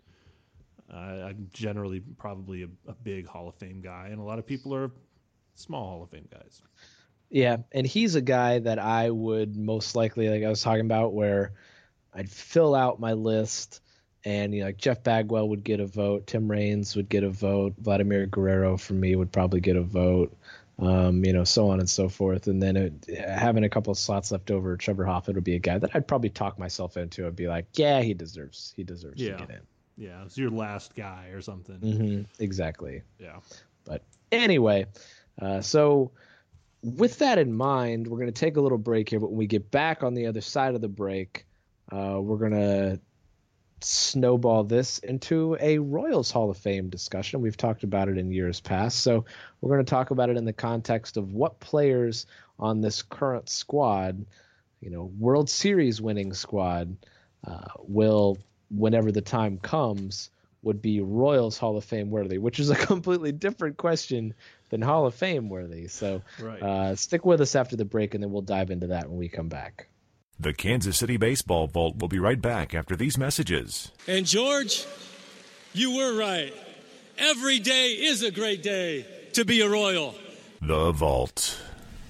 Uh, I'm generally probably a, a big Hall of Fame guy, and a lot of people are small Hall of Fame guys. Yeah, and he's a guy that I would most likely, like I was talking about, where I'd fill out my list, and you know, like Jeff Bagwell would get a vote, Tim Raines would get a vote, Vladimir Guerrero for me would probably get a vote, um, you know, so on and so forth. And then it, having a couple of slots left over, Trevor Hoffman would be a guy that I'd probably talk myself into. I'd be like, yeah, he deserves, he deserves yeah. to get in. Yeah, it's your last guy or something. Mm-hmm, exactly. Yeah. But anyway, uh, so with that in mind, we're going to take a little break here. But when we get back on the other side of the break, uh, we're going to snowball this into a Royals Hall of Fame discussion. We've talked about it in years past. So we're going to talk about it in the context of what players on this current squad, you know, World Series winning squad, uh, will – whenever the time comes, would be Royals Hall of Fame worthy, which is a completely different question than Hall of Fame worthy. So right. uh, stick with us after the break, and then we'll dive into that when we come back. The Kansas City Baseball Vault will be right back after these messages. And George, you were right. Every day is a great day to be a Royal. The Vault.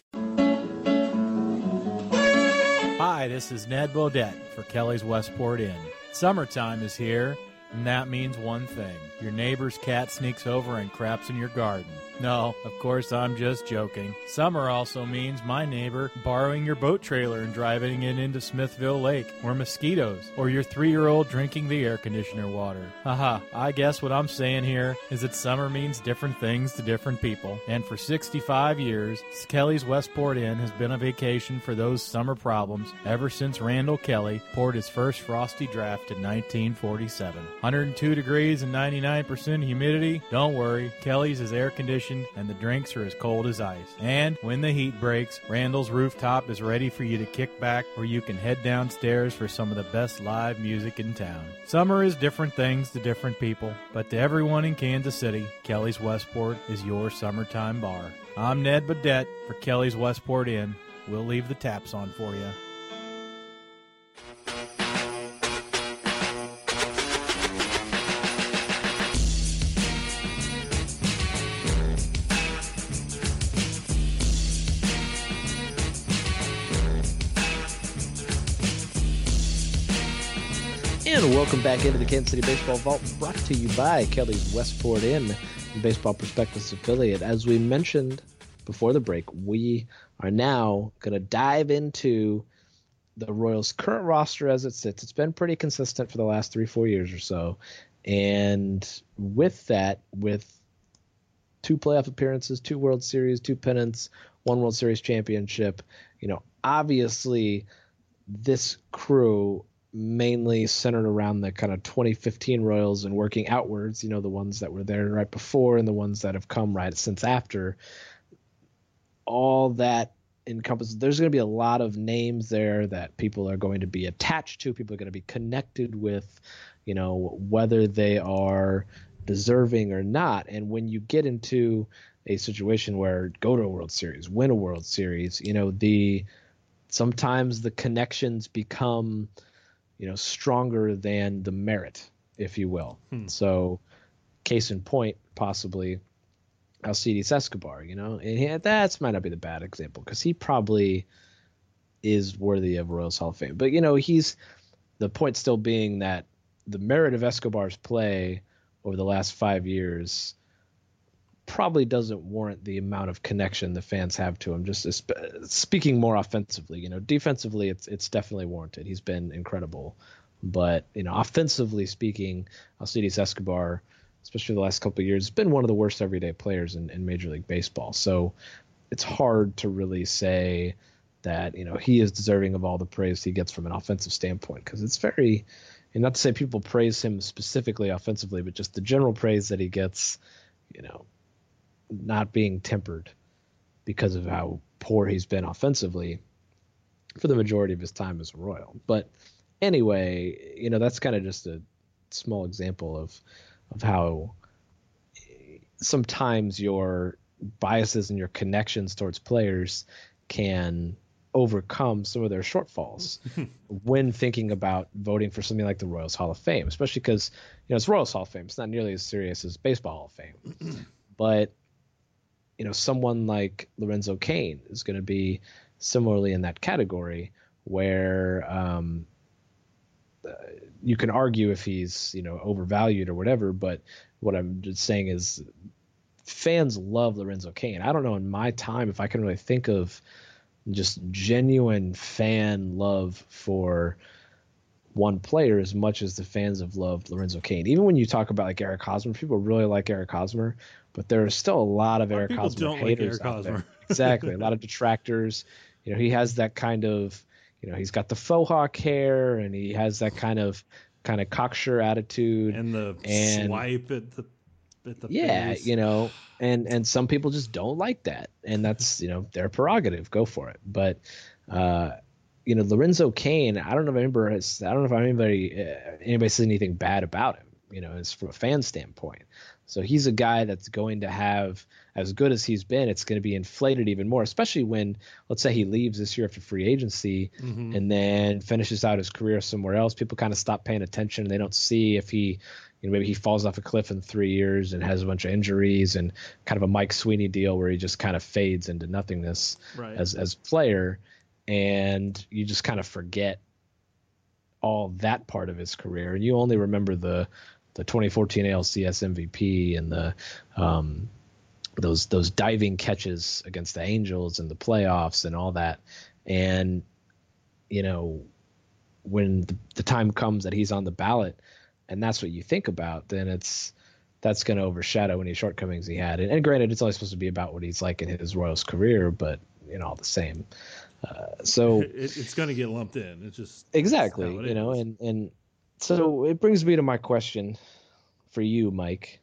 Hi, this is Ned Bodette for Kelly's Westport Inn. Summertime is here, and that means one thing. Your neighbor's cat sneaks over and craps in your garden. No, of course, I'm just joking. Summer also means my neighbor borrowing your boat trailer and driving it into Smithville Lake, or mosquitoes, or your three-year-old drinking the air conditioner water. Haha, I guess what I'm saying here is that summer means different things to different people. And for sixty-five years, Kelly's Westport Inn has been a vacation for those summer problems ever since Randall Kelly poured his first frosty draft in nineteen forty-seven. one hundred two degrees and ninety-nine percent humidity? Don't worry, Kelly's is air-conditioned and the drinks are as cold as ice. And when the heat breaks, Randall's rooftop is ready for you to kick back, or you can head downstairs for some of the best live music in town. Summer is different things to different people, but to everyone in Kansas City, Kelly's Westport is your summertime bar. I'm Ned Bodette for Kelly's Westport Inn. We'll leave the taps on for you. And welcome back into the Kansas City Baseball Vault, brought to you by Kelly's Westport Inn, Baseball Prospectus affiliate. As we mentioned before the break, we are now going to dive into the Royals' current roster as it sits. It's been pretty consistent for the last three, four years or so. And with that, with two playoff appearances, two World Series, two pennants, one World Series championship, you know, obviously this crew mainly centered around the kind of twenty fifteen Royals and working outwards, you know, the ones that were there right before and the ones that have come right since after. All that encompasses, there's going to be a lot of names there that people are going to be attached to, people are going to be connected with, you know, whether they are deserving or not. And when you get into a situation where go to a World Series, win a World Series, you know, the sometimes the connections become, you know, stronger than the merit, if you will. Hmm. So, case in point, possibly Alcides Escobar, you know, and he, that might not be the bad example because he probably is worthy of Royals Hall of Fame. But, you know, he's the point still being that the merit of Escobar's play over the last five years probably doesn't warrant the amount of connection the fans have to him. Just speaking more offensively, you know, defensively, it's it's definitely warranted. He's been incredible, but you know, offensively speaking, Alcides Escobar, especially the last couple of years, has been one of the worst everyday players in, in Major League Baseball. So it's hard to really say that, you know, he is deserving of all the praise he gets from an offensive standpoint, because it's very, and not to say people praise him specifically offensively, but just the general praise that he gets, you know, not being tempered because of how poor he's been offensively for the majority of his time as a Royal. But anyway, you know, that's kind of just a small example of of how sometimes your biases and your connections towards players can overcome some of their shortfalls when thinking about voting for something like the Royals Hall of Fame, especially because, you know, it's Royals Hall of Fame. It's not nearly as serious as Baseball Hall of Fame. But, you know, someone like Lorenzo Cain is going to be similarly in that category where um, uh, you can argue if he's, you know, overvalued or whatever. But what I'm just saying is fans love Lorenzo Cain. I don't know in my time if I can really think of just genuine fan love for one player as much as the fans have loved Lorenzo Cain. Even when you talk about like Eric Hosmer, people really like Eric Hosmer, but there are still a lot of a lot Eric of Hosmer don't haters like Eric out Hosmer. there. Exactly. A lot of detractors. You know, he has that kind of, you know, he's got the faux hawk hair and he has that kind of kind of cocksure attitude and the and swipe at the at the yeah, face. you know, and and some people just don't like that, and that's, you know, their prerogative. Go for it. But uh, you know, Lorenzo Cain, I don't know if anybody has, I don't know if anybody uh, anybody says anything bad about him. You know, it's from a fan standpoint. So he's a guy that's going to have, as good as he's been, it's going to be inflated even more, especially when, let's say he leaves this year after free agency mm-hmm. and then finishes out his career somewhere else. People kind of stop paying attention. They don't see if he, you know, maybe he falls off a cliff in three years and has a bunch of injuries and kind of a Mike Sweeney deal where he just kind of fades into nothingness right. as as a player, and you just kind of forget all that part of his career, and you only remember the the twenty fourteen A L C S M V P and the um, those those diving catches against the Angels in the playoffs and all that. And you know, when the, the time comes that he's on the ballot, and that's what you think about, then it's that's going to overshadow any shortcomings he had. And, and granted, it's only supposed to be about what he's like in his Royals career, but you know, all the same. Uh, so it, it's going to get lumped in. It's just exactly, it you know, is. and and so it brings me to my question for you, Mike.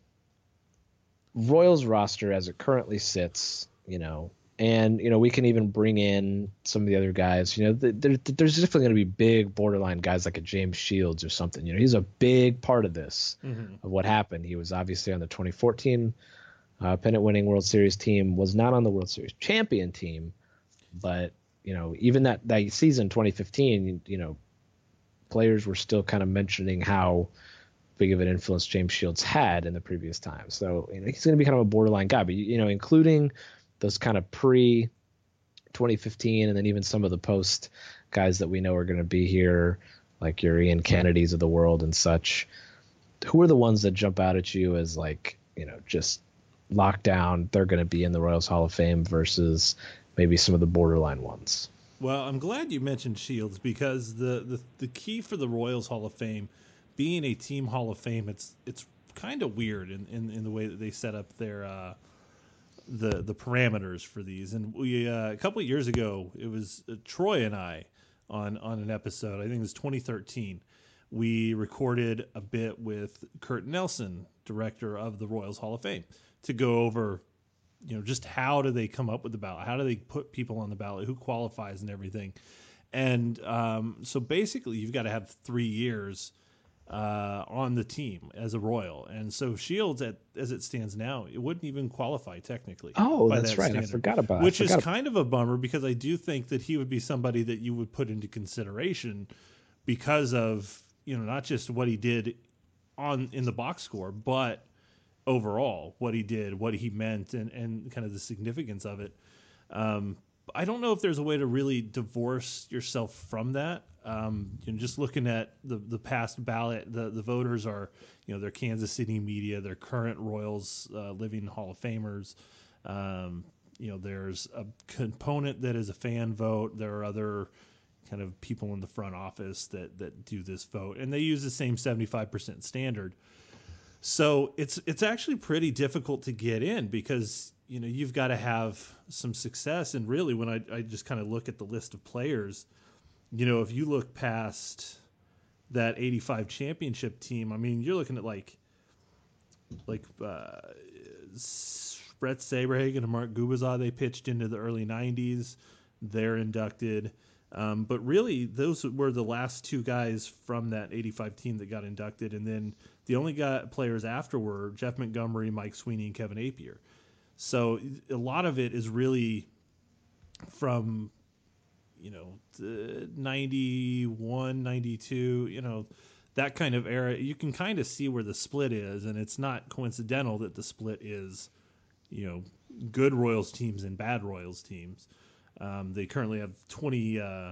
Royals roster as it currently sits, you know, and you know, we can even bring in some of the other guys. You know, there, there's definitely going to be big borderline guys like a James Shields or something. You know, he's a big part of this, mm-hmm. of what happened. He was obviously on the twenty fourteen uh, pennant-winning World Series team, was not on the World Series champion team, but you know, even that that season twenty fifteen, you know, players were still kind of mentioning how big of an influence James Shields had in the previous time. So you know, he's going to be kind of a borderline guy, but you know, including those kind of pre twenty fifteen and then even some of the post guys that we know are going to be here, like your Ian Kennedys of the world and such. Who are the ones that jump out at you as like, you know, just locked down, they're going to be in the Royals Hall of Fame versus maybe some of the borderline ones? Well, I'm glad you mentioned Shields because the, the, the key for the Royals Hall of Fame being a team Hall of Fame, it's it's kind of weird in, in, in the way that they set up their uh, the the parameters for these. And we uh, a couple of years ago, it was uh, Troy and I on on an episode. I think it was twenty thirteen. We recorded a bit with Kurt Nelson, director of the Royals Hall of Fame, to go over, you know, just how do they come up with the ballot? How do they put people on the ballot? Who qualifies and everything? And um, so basically, you've got to have three years uh, on the team as a Royal. And so Shields, at, as it stands now, it wouldn't even qualify technically. Oh, by that's that right. standard, I forgot about Which I forgot is kind of a bummer because I do think that he would be somebody that you would put into consideration because of, you know, not just what he did on in the box score, but overall what he did, what he meant, and, and kind of the significance of it. Um, I don't know if there's a way to really divorce yourself from that. Um, you know, just looking at the, the past ballot, the, the voters are, you know, they're Kansas City media, they're current Royals uh, living Hall of Famers. Um, you know, there's a component that is a fan vote. There are other kind of people in the front office that, that do this vote, and they use the same seventy-five percent standard. So it's it's actually pretty difficult to get in because, you know, you've got to have some success. And really, when I, I just kind of look at the list of players, you know, if you look past that eighty-five championship team, I mean, you're looking at like like uh, Brett Saberhagen and Mark Gubicza. They pitched into the early nineties. They're inducted. Um, but really, those were the last two guys from that eighty-five team that got inducted. And then the only guy, players after were Jeff Montgomery, Mike Sweeney, and Kevin Appier. So a lot of it is really from, you know, ninety-one, ninety-two, you know, that kind of era. You can kind of see where the split is, and it's not coincidental that the split is, you know, good Royals teams and bad Royals teams. Um, they currently have twenty, uh,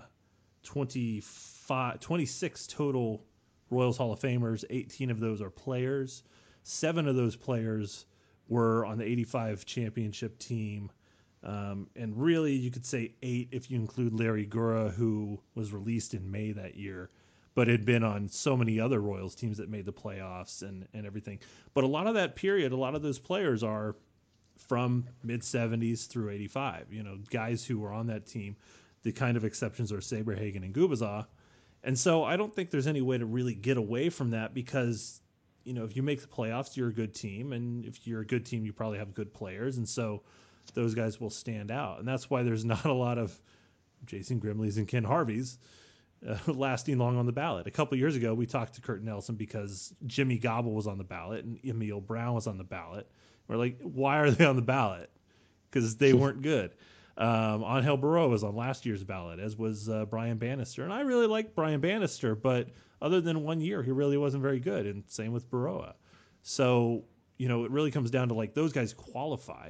twenty-five, twenty-six total Royals Hall of Famers. eighteen of those are players. Seven of those players were on the eighty-five championship team. Um, and really, you could say eight if you include Larry Gura, who was released in May that year, but had been on so many other Royals teams that made the playoffs and, and everything. But a lot of that period, a lot of those players are from mid-seventies through eighty-five, you know, guys who were on that team. The kind of exceptions are Saberhagen and Gubicza. And so I don't think there's any way to really get away from that because, you know, if you make the playoffs, you're a good team. And if you're a good team, you probably have good players. And so those guys will stand out. And that's why there's not a lot of Jason Grimleys and Ken Harveys uh, lasting long on the ballot. A couple years ago, we talked to Kurt Nelson because Jimmy Gobble was on the ballot and Emil Brown was on the ballot. We're like, why are they on the ballot? Because they weren't good. Um, Angel Barroa was on last year's ballot, as was uh, Brian Bannister. And I really like Brian Bannister, but other than one year, he really wasn't very good. And same with Barroa. So, you know, it really comes down to like those guys qualify.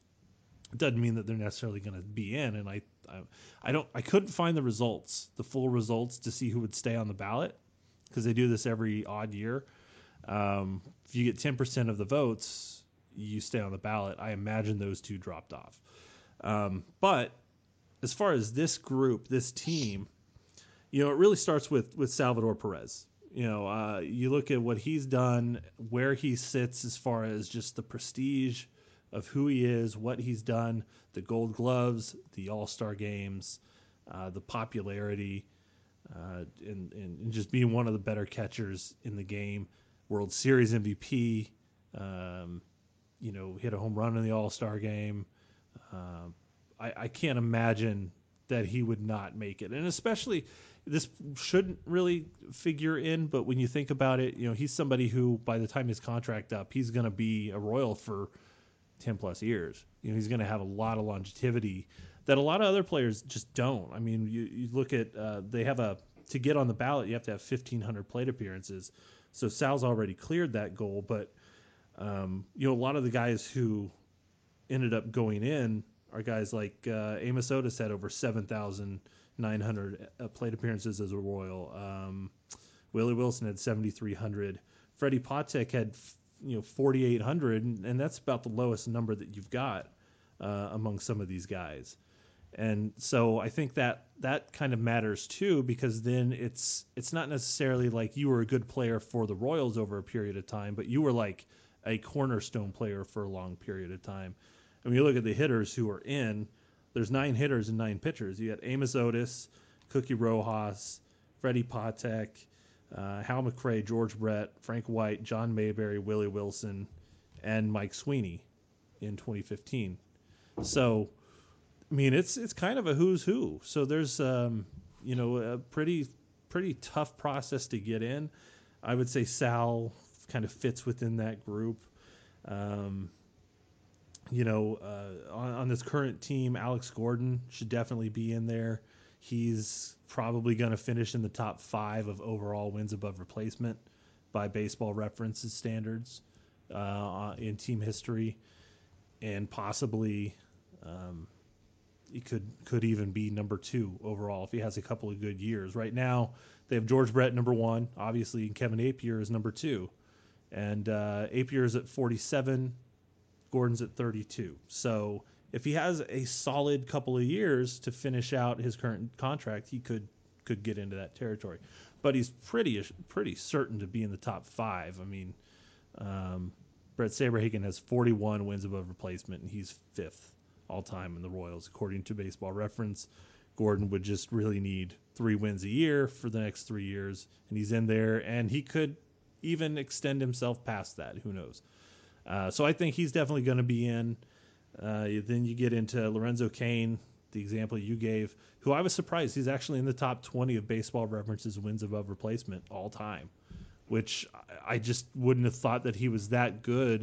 It doesn't mean that they're necessarily going to be in. And I, I, I don't, I couldn't find the results, the full results to see who would stay on the ballot because they do this every odd year. Um, if you get ten percent of the votes, you stay on the ballot. I imagine those two dropped off. Um, but as far as this group, this team, you know, it really starts with, with Salvador Perez. You know, uh, you look at what he's done, where he sits as far as just the prestige of who he is, what he's done, the Gold Gloves, the All-Star games, uh, the popularity, uh, and, and just being one of the better catchers in the game, World Series M V P, um, you know, hit a home run in the All-Star game. Uh, I, I can't imagine that he would not make it. And especially, this shouldn't really figure in, but when you think about it, you know, he's somebody who, by the time his contract up, he's going to be a Royal for ten plus years. You know, he's going to have a lot of longevity that a lot of other players just don't. I mean, you, you look at, uh, they have a, to get on the ballot, you have to have fifteen hundred plate appearances. So Sal's already cleared that goal, but Um, you know, a lot of the guys who ended up going in are guys like uh, Amos Otis had over seven thousand nine hundred uh, plate appearances as a Royal. Um, Willie Wilson had seventy-three hundred. Freddie Patek had, you know, forty-eight hundred, and, and that's about the lowest number that you've got uh, among some of these guys. And so I think that that kind of matters too, because then it's it's not necessarily like you were a good player for the Royals over a period of time, but you were like a cornerstone player for a long period of time. I mean, you look at the hitters who are in, there's nine hitters and nine pitchers. You got Amos Otis, Cookie Rojas, Freddie Patek, uh, Hal McRae, George Brett, Frank White, John Mayberry, Willie Wilson, and Mike Sweeney in twenty fifteen. So, I mean, it's it's kind of a who's who. So there's, um, you know, a pretty pretty tough process to get in. I would say Sal kind of fits within that group. Um, you know, uh, on, on this current team, Alex Gordon should definitely be in there. He's probably going to finish in the top five of overall wins above replacement by Baseball Reference's standards uh, in team history, and possibly, um, he could could even be number two overall if he has a couple of good years. Right now, they have George Brett number one, obviously, and Kevin Apier is number two. And uh, Apier is at forty-seven, Gordon's at thirty-two. So if he has a solid couple of years to finish out his current contract, he could could get into that territory. But he's pretty pretty certain to be in the top five. I mean, um, Brett Saberhagen has forty-one wins above replacement, and he's fifth all time in the Royals, according to Baseball Reference. Gordon would just really need three wins a year for the next three years, and he's in there, and he could even extend himself past that. Who knows? Uh, so I think he's definitely going to be in. Uh, then you get into Lorenzo Cain, the example you gave, who I was surprised he's actually in the top twenty of Baseball Reference's wins above replacement all time, which I just wouldn't have thought that he was that good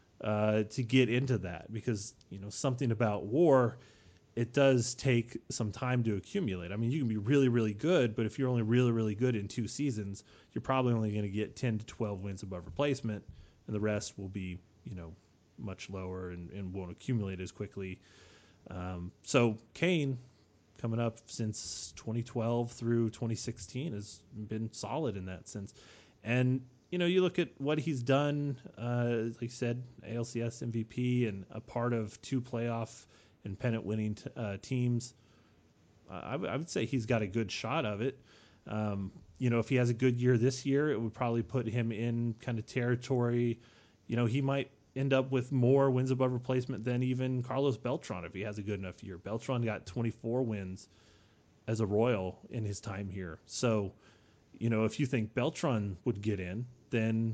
uh, to get into that, because, you know, something about WAR, it does take some time to accumulate. I mean, you can be really, really good, but if you're only really, really good in two seasons, you're probably only going to get ten to twelve wins above replacement, and the rest will be, you know, much lower and, and won't accumulate as quickly. Um, so Cain, coming up since twenty twelve through twenty sixteen, has been solid in that sense. And, you know, you look at what he's done, uh, like you said, A L C S M V P and a part of two playoff and pennant winning t- uh, teams. Uh, I, w- I would say he's got a good shot of it. Um, you know, if he has a good year this year, it would probably put him in kind of territory. You know, he might end up with more wins above replacement than even Carlos Beltran if he has a good enough year. Beltran got twenty-four wins as a Royal in his time here. So, you know, if you think Beltran would get in, then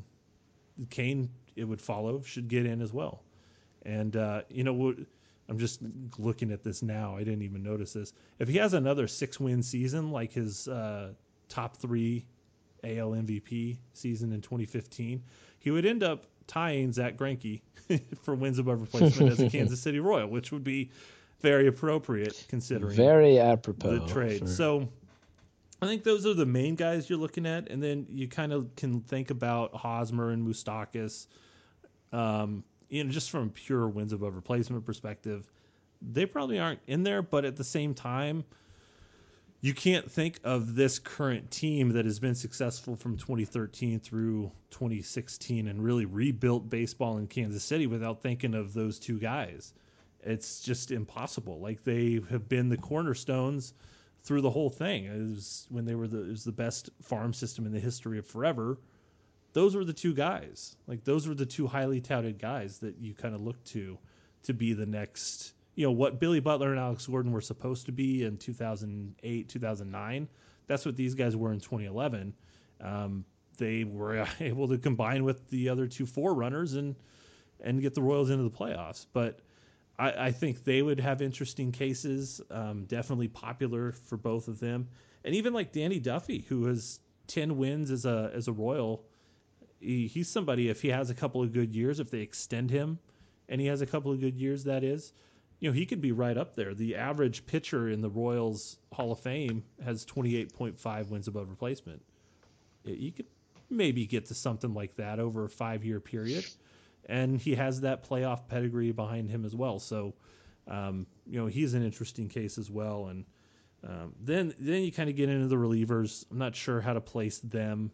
Cain, it would follow, should get in as well. And, uh, you know, what, I'm just looking at this now. I didn't even notice this. If he has another six-win season like his uh, top three A L M V P season in twenty fifteen, he would end up tying Zach Greinke for wins above replacement as a Kansas City Royal, which would be very appropriate considering very apropos the trade. for... So I think those are the main guys you're looking at, and then you kind of can think about Hosmer and Moustakas. Um, you know, just from a pure wins above replacement perspective, they probably aren't in there, but at the same time, you can't think of this current team that has been successful from twenty thirteen through twenty sixteen and really rebuilt baseball in Kansas City without thinking of those two guys. It's just impossible. Like, they have been the cornerstones through the whole thing. It was when they were the, it was the best farm system in the history of forever. Those were the two guys. Like, those were the two highly touted guys that you kind of look to to be the next, you know, what Billy Butler and Alex Gordon were supposed to be in two thousand eight, two thousand nine. That's what these guys were in twenty eleven. Um, they were able to combine with the other two forerunners and and get the Royals into the playoffs. But I, I think they would have interesting cases, um, definitely popular for both of them. And even like Danny Duffy, who has ten wins as a as a Royal, he, he's somebody, if he has a couple of good years, if they extend him and he has a couple of good years, that is, you know, he could be right up there. The average pitcher in the Royals Hall of Fame has twenty-eight point five wins above replacement. You could maybe get to something like that over a five-year period. And he has that playoff pedigree behind him as well. So, um, you know, he's an interesting case as well. And um, then then you kind of get into the relievers. I'm not sure how to place them.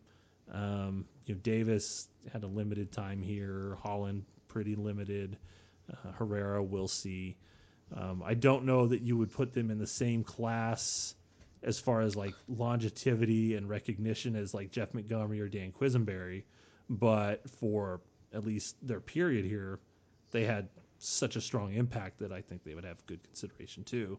Um, you know, Davis had a limited time here. Holland, pretty limited. Uh, Herrera, we'll see. Um, I don't know that you would put them in the same class as far as like longevity and recognition as like Jeff Montgomery or Dan Quisenberry, but for at least their period here, they had such a strong impact that I think they would have good consideration too.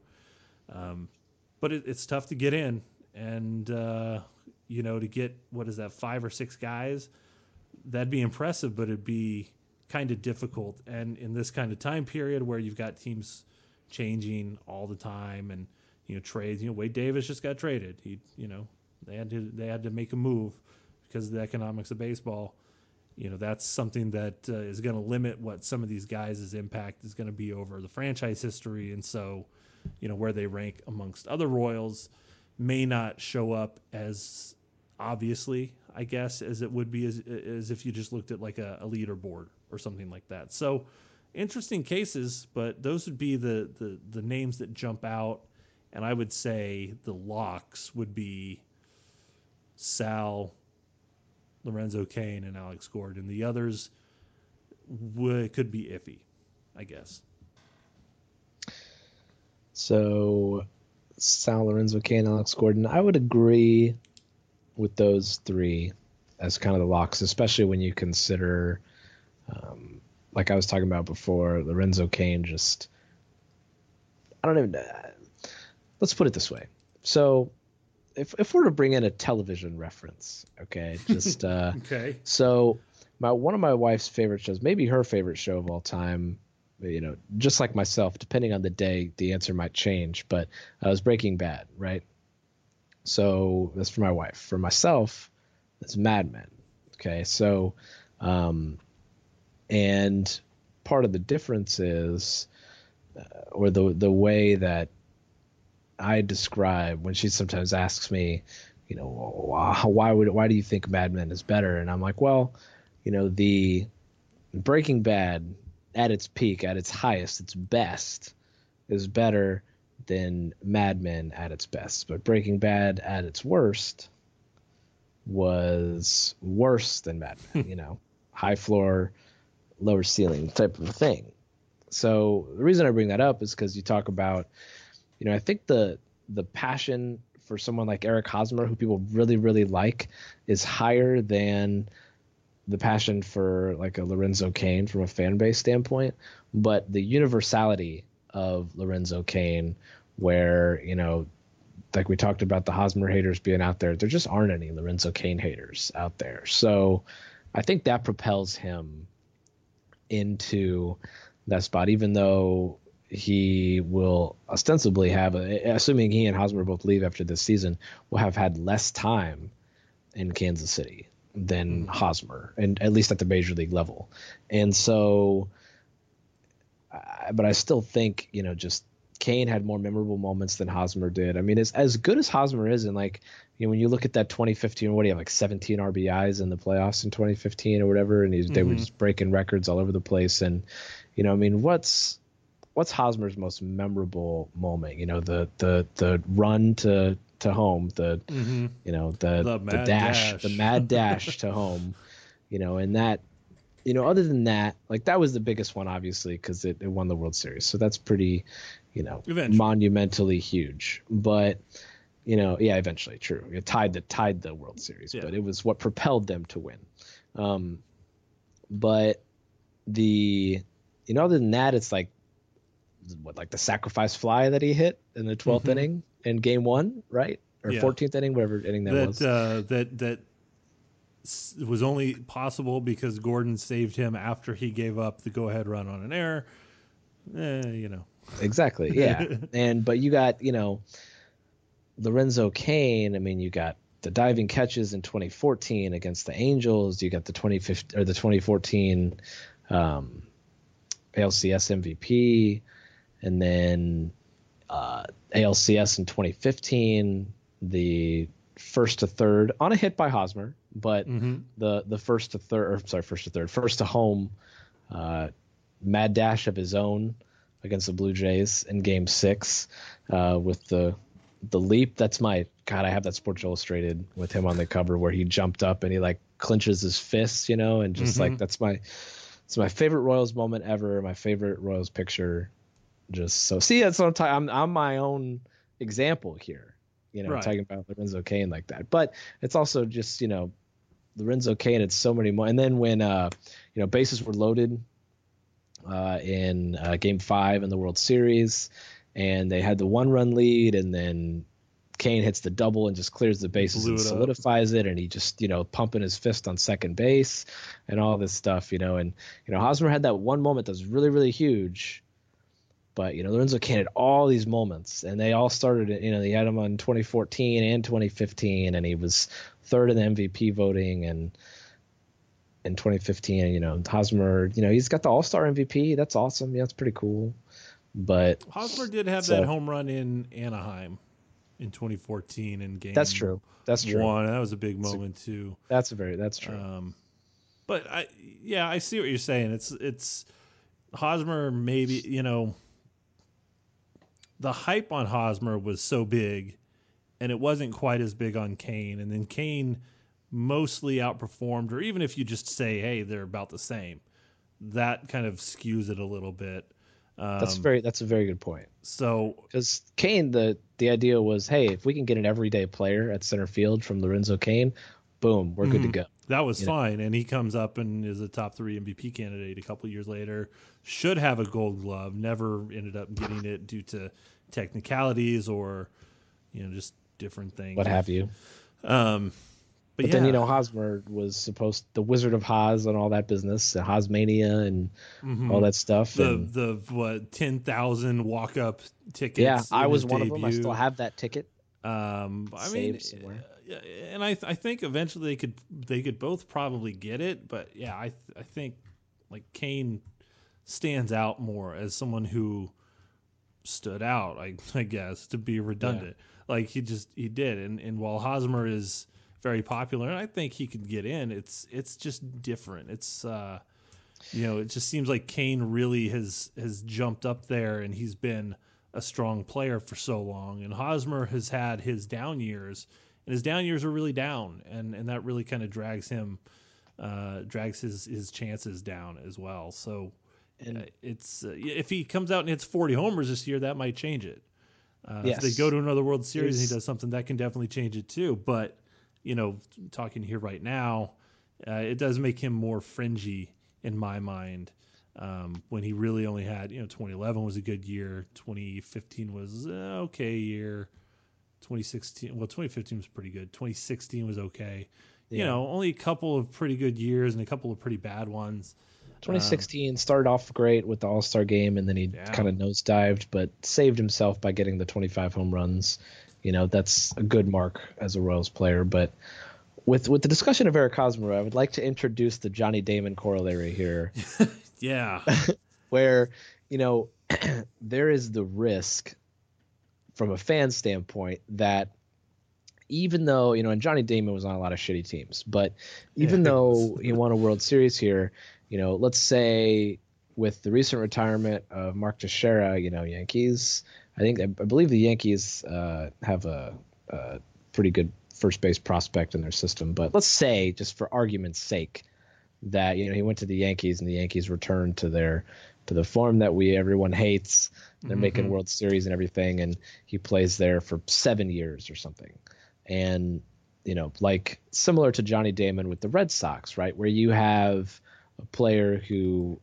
Um, but it, it's tough to get in, and uh, you know, to get, what is that, five or six guys, that'd be impressive, but it'd be kind of difficult. And in this kind of time period where you've got teams changing all the time, and you know, trades, you know, Wade Davis just got traded. He, you know, they had to they had to make a move because of the economics of baseball. You know, that's something that uh, is going to limit what some of these guys' impact is going to be over the franchise history. And so, you know, where they rank amongst other Royals may not show up as obviously, I guess, as it would be as, as if you just looked at like a, a leaderboard or something like that. So interesting cases, but those would be the, the, the names that jump out. And I would say the locks would be Sal, Lorenzo Cain, and Alex Gordon. The others would, could be iffy, I guess. So, Sal, Lorenzo Cain, Alex Gordon. I would agree with those three as kind of the locks, especially when you consider, um, like I was talking about before, Lorenzo Cain just, I don't even, uh, let's put it this way. So, if if we're to bring in a television reference, okay, just, uh, okay. So, my one of my wife's favorite shows, maybe her favorite show of all time, you know, just like myself, depending on the day, the answer might change, but uh, it was Breaking Bad, right? So that's for my wife. For myself, it's Mad Men. Okay, so, um, and part of the difference is, uh, or the the way that I describe when she sometimes asks me, you know, why would why do you think Mad Men is better? And I'm like, well, you know, the Breaking Bad at its peak, at its highest, its best, is better than Mad Men at its best. But Breaking Bad at its worst was worse than Mad Men, you know, high floor, lower ceiling type of a thing. So the reason I bring that up is because you talk about, you know, I think the the passion for someone like Eric Hosmer, who people really, really like, is higher than the passion for like a Lorenzo Cain from a fan base standpoint. But the universality of Lorenzo Cain, where, you know, like we talked about the Hosmer haters being out there, there just aren't any Lorenzo Cain haters out there. So I think that propels him into that spot, even though he will ostensibly have, a, assuming he and Hosmer both leave after this season, will have had less time in Kansas City than Hosmer, and at least at the major league level. And so, uh, but I still think, you know, just Cain had more memorable moments than Hosmer did. I mean, as as good as Hosmer is, and like, you know, when you look at that twenty fifteen, what do you have, like seventeen R B Is in the playoffs in twenty fifteen or whatever, and he's, mm-hmm. they were just breaking records all over the place. And, you know, I mean, what's what's Hosmer's most memorable moment? You know, the the the run to to home, the mm-hmm. you know the the, the dash, dash, the mad dash to home, you know, and that, you know, other than that, like that was the biggest one, obviously, because it, it won the World Series, so that's pretty, you know, eventually. monumentally huge. But, you know, yeah, eventually, true, it tied the tied the World Series, yeah. but it was what propelled them to win. Um, but the, you know, other than that, it's like what, like the sacrifice fly that he hit in the twelfth mm-hmm. inning in game one, right? Or yeah. fourteenth inning, whatever inning that, that was. Uh, that that was only possible because Gordon saved him after he gave up the go-ahead run on an error. Eh, you know. Exactly, yeah. and but you got, you know, Lorenzo Cain. I mean, you got the diving catches in twenty fourteen against the Angels. You got the twenty fifteen or the twenty fourteen um, A L C S M V P. And then uh, A L C S in twenty fifteen, the first to third on a hit by Hosmer, but mm-hmm. the the first to third, or sorry, first to third, first to home, uh, mad dash of his own against the Blue Jays in Game Six uh, with the the leap. That's my God. I have that Sports Illustrated with him on the cover where he jumped up and he like clenches his fists, you know, and just mm-hmm. like that's my it's my favorite Royals moment ever. My favorite Royals picture. Just so see, that's what I'm talking. I'm, I'm my own example here, you know, right. talking about Lorenzo Cain like that. But it's also just, you know, Lorenzo Cain had so many more. And then when, uh, you know, bases were loaded uh, in uh, Game Five in the World Series, and they had the one-run lead, and then Cain hits the double and just clears the bases and solidifies it, and he just, you know, pumping his fist on second base and all this stuff, you know. And you know, Hosmer had that one moment that was really, really huge. But, you know, Lorenzo Cain had all these moments, and they all started, you know, he had him on twenty fourteen and twenty fifteen, and he was third in the M V P voting, and in twenty fifteen, you know, Hosmer, you know, he's got the All-Star M V P. That's awesome. Yeah, that's pretty cool. But Hosmer did have so, that home run in Anaheim in twenty fourteen in game That's true. That's true. One. That was a big moment, that's a, too. That's a very, that's true. Um, but, I yeah, I see what you're saying. It's, it's, Hosmer, maybe, you know, the hype on Hosmer was so big, and it wasn't quite as big on Kane. And then Kane mostly outperformed, or even if you just say, hey, they're about the same, that kind of skews it a little bit. Um, That's very that's a very good point. So because Kane, the the idea was, hey, if we can get an everyday player at center field from Lorenzo Kane, boom, we're mm-hmm. good to go. That was you fine, know? And he comes up and is a top three M V P candidate a couple years later. Should have a Gold Glove, never ended up getting it due to technicalities or, you know, just different things. What have you? Um, but but yeah. then, you know, Hosmer was supposed the Wizard of Hos and all that business, Hosmania and mm-hmm. all that stuff. The and, the what ten thousand walk up tickets. Yeah, I was one debut. of them. I still have that ticket. Um, I mean, somewhere. and I I think eventually they could they could both probably get it, but yeah, I I think like Kane stands out more as someone who stood out. I I guess to be redundant, yeah. like he just he did, and and while Hosmer is very popular, and I think he could get in. It's it's just different. It's uh, you know, it just seems like Kane really has has jumped up there, and he's been a strong player for so long. And Hosmer has had his down years, and his down years are really down, and and that really kind of drags him, uh, drags his his chances down as well. So and, uh, it's uh, if he comes out and hits forty homers this year, that might change it. Uh, yes. If they go to another World Series There's... and he does something, that can definitely change it too. But you know, talking here right now, uh, it does make him more fringy in my mind. Um, when he really only had, you know, twenty eleven was a good year, twenty fifteen was an okay year, twenty sixteen, well, twenty fifteen was pretty good, twenty sixteen was okay. Yeah. You know, only a couple of pretty good years and a couple of pretty bad ones. twenty sixteen um, started off great with the All-Star game, and then he yeah. kind of nosedived, but saved himself by getting the twenty-five home runs. You know, that's a good mark as a Royals player. But with with the discussion of Eric Hosmer, I would like to introduce the Johnny Damon corollary here. Yeah. Where, you know, there is the risk from a fan standpoint that even though, you know, and Johnny Damon was on a lot of shitty teams, but even yeah, though he won a World Series here, you know, let's say with the recent retirement of Mark Teixeira, you know, Yankees, I think I believe the Yankees uh, have a, a pretty good first base prospect in their system. But let's say, just for argument's sake, that you know he went to the Yankees and the Yankees returned to their to the form that we everyone hates. They're mm-hmm. making World Series and everything, and he plays there for seven years or something. And you know, like similar to Johnny Damon with the Red Sox, right, where you have a player who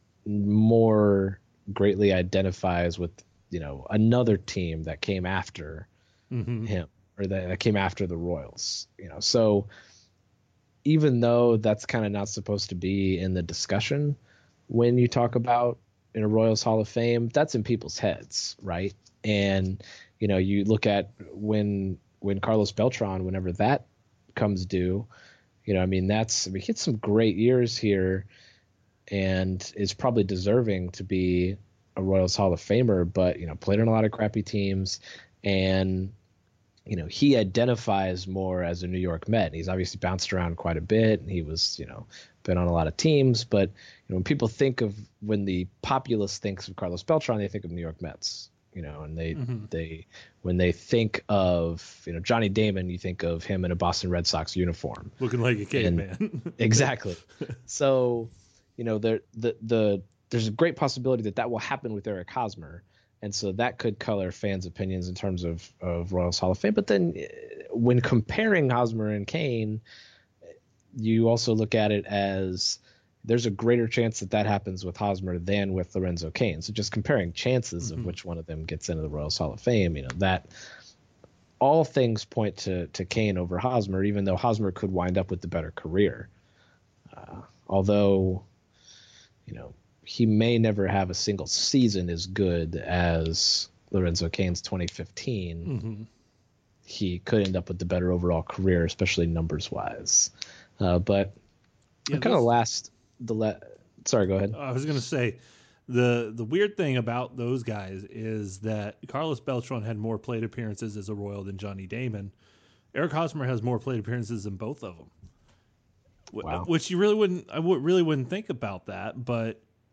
more greatly identifies with, you know, another team that came after mm-hmm. him or that, that came after the Royals, you know. So even though that's kind of not supposed to be in the discussion when you talk about in a Royals Hall of Fame, that's in people's heads, right? And, you know, you look at when when Carlos Beltran, whenever that comes due, you know, I mean, that's I mean, he had some great years here and is probably deserving to be a Royals Hall of Famer, but, you know, played on a lot of crappy teams, and, you know, he identifies more as a New York Met. He's obviously bounced around quite a bit, and he was, you know, been on a lot of teams, but, you know, when people think of, when the populace thinks of Carlos Beltran, they think of New York Mets, you know, and they, mm-hmm. they, when they think of, you know, Johnny Damon, you think of him in a Boston Red Sox uniform. Looking like a caveman. Exactly. So, you know, the, the, the, there's a great possibility that that will happen with Eric Hosmer. And so that could color fans' opinions in terms of, of Royals Hall of Fame. But then when comparing Hosmer and Kane, you also look at it as there's a greater chance that that happens with Hosmer than with Lorenzo Kane. So just comparing chances mm-hmm. of which one of them gets into the Royals Hall of Fame, you know, that all things point to, to Kane over Hosmer, even though Hosmer could wind up with the better career. Uh, although, you know, he may never have a single season as good as Lorenzo Kane's twenty fifteen. Mm-hmm. He could end up with the better overall career, especially numbers wise. Uh, but yeah, kind of last the la- sorry, go ahead. I was going to say the the weird thing about those guys is that Carlos Beltran had more plate appearances as a Royal than Johnny Damon. Eric Hosmer has more plate appearances than both of them. Wow. Which you really wouldn't, I would really wouldn't think about that, but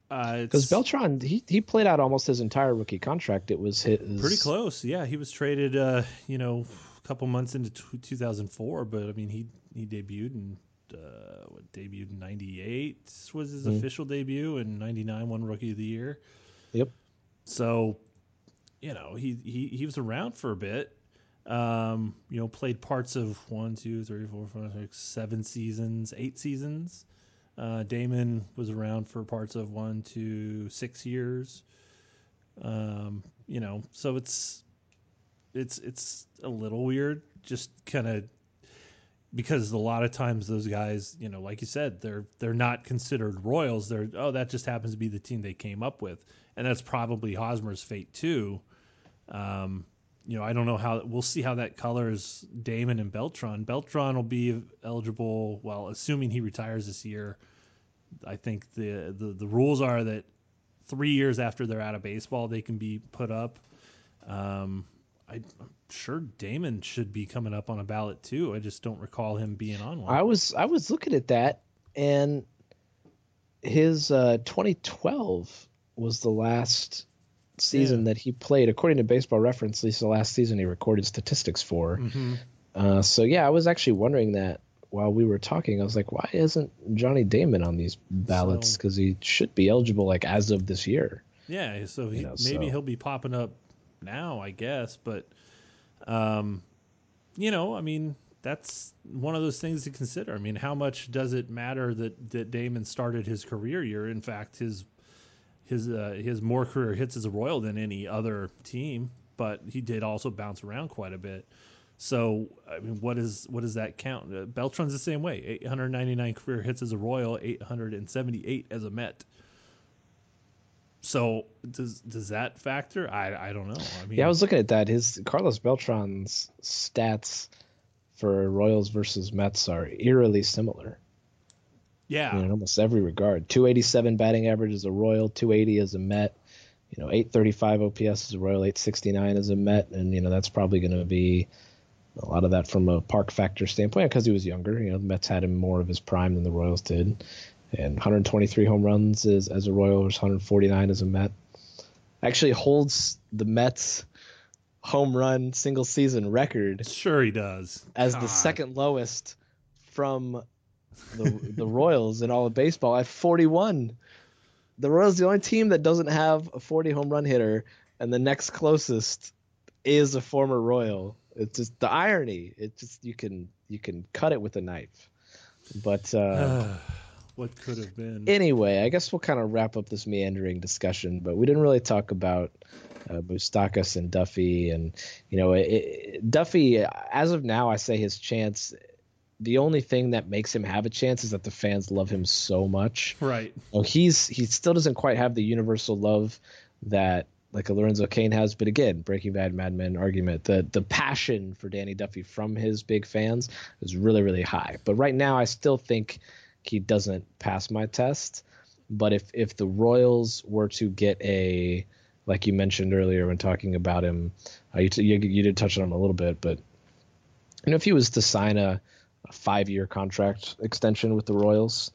Because uh, Beltran, he he played out almost his entire rookie contract. It was his pretty close. Yeah, he was traded, uh, you know, a couple months into t- two thousand four, but I mean, he he debuted in uh, what debuted in ninety-eight was his mm. official debut, and ninety-nine won Rookie of the Year. Yep. So, you know, he he he was around for a bit. Um, you know, played parts of one, two, three, four, five, six, seven seasons, eight seasons. Uh, Damon was around for parts of one to six years. Um, you know, so it's it's it's a little weird, just kind of because a lot of times those guys, you know, like you said, they're they're not considered Royals. They're oh, that just happens to be the team they came up with, and that's probably Hosmer's fate too. Um, you know, I don't know how we'll see how that colors Damon and Beltran. Beltran will be eligible, well, assuming he retires this year. I think the, the, the rules are that three years after they're out of baseball, they can be put up. Um, I, I'm sure Damon should be coming up on a ballot too. I just don't recall him being on one. I was I was looking at that, and his uh, twenty twelve was the last season yeah. that he played, according to Baseball Reference, at least the last season he recorded statistics for. Mm-hmm. Uh, so yeah, I was actually wondering that while we were talking. I was like, why isn't Johnny Damon on these ballots? Because so, he should be eligible like as of this year. Yeah, so he, you know, maybe so. he'll be popping up now, I guess. But, um, you know, I mean, that's one of those things to consider. I mean, how much does it matter that, that Damon started his career year? In fact, his His uh, his more career hits as a Royal than any other team, but he did also bounce around quite a bit. So, I mean, what is what does that count? Uh, Beltran's the same way. eight hundred ninety-nine career hits as a Royal, eight hundred seventy-eight as a Met. So, does does that factor? I I don't know. I mean, yeah, I was looking at that. His Carlos Beltran's stats for Royals versus Mets are eerily similar. Yeah, you know, in almost every regard. two eighty-seven batting average as a Royal, two eighty as a Met. You know, eight thirty-five O P S as a Royal, eight sixty-nine as a Met, and you know that's probably going to be a lot of that from a park factor standpoint because he was younger. You know, the Mets had him more of his prime than the Royals did, and one hundred twenty-three home runs as as a Royal versus one hundred forty-nine as a Met. Actually holds the Mets home run single season record. Sure, he does. As God. the second lowest from the the Royals in all of baseball at forty-one. The Royals the only team that doesn't have a forty home run hitter, and the next closest is a former Royal. It's just the irony. It just you can you can cut it with a knife. But uh, what could have been? Anyway, I guess we'll kind of wrap up this meandering discussion. But we didn't really talk about uh, Moustakas and Duffy, and you know, it, it, Duffy. As of now, I say his chance. The only thing that makes him have a chance is that the fans love him so much. Right. Well, he's he still doesn't quite have the universal love that like a Lorenzo Cain has. But again, Breaking Bad, Mad Men argument, the the passion for Danny Duffy from his big fans is really, really high. But right now, I still think he doesn't pass my test. But if if the Royals were to get a, like you mentioned earlier when talking about him, uh, you, t- you you did touch on him a little bit, but you know if he was to sign a a five-year contract extension with the Royals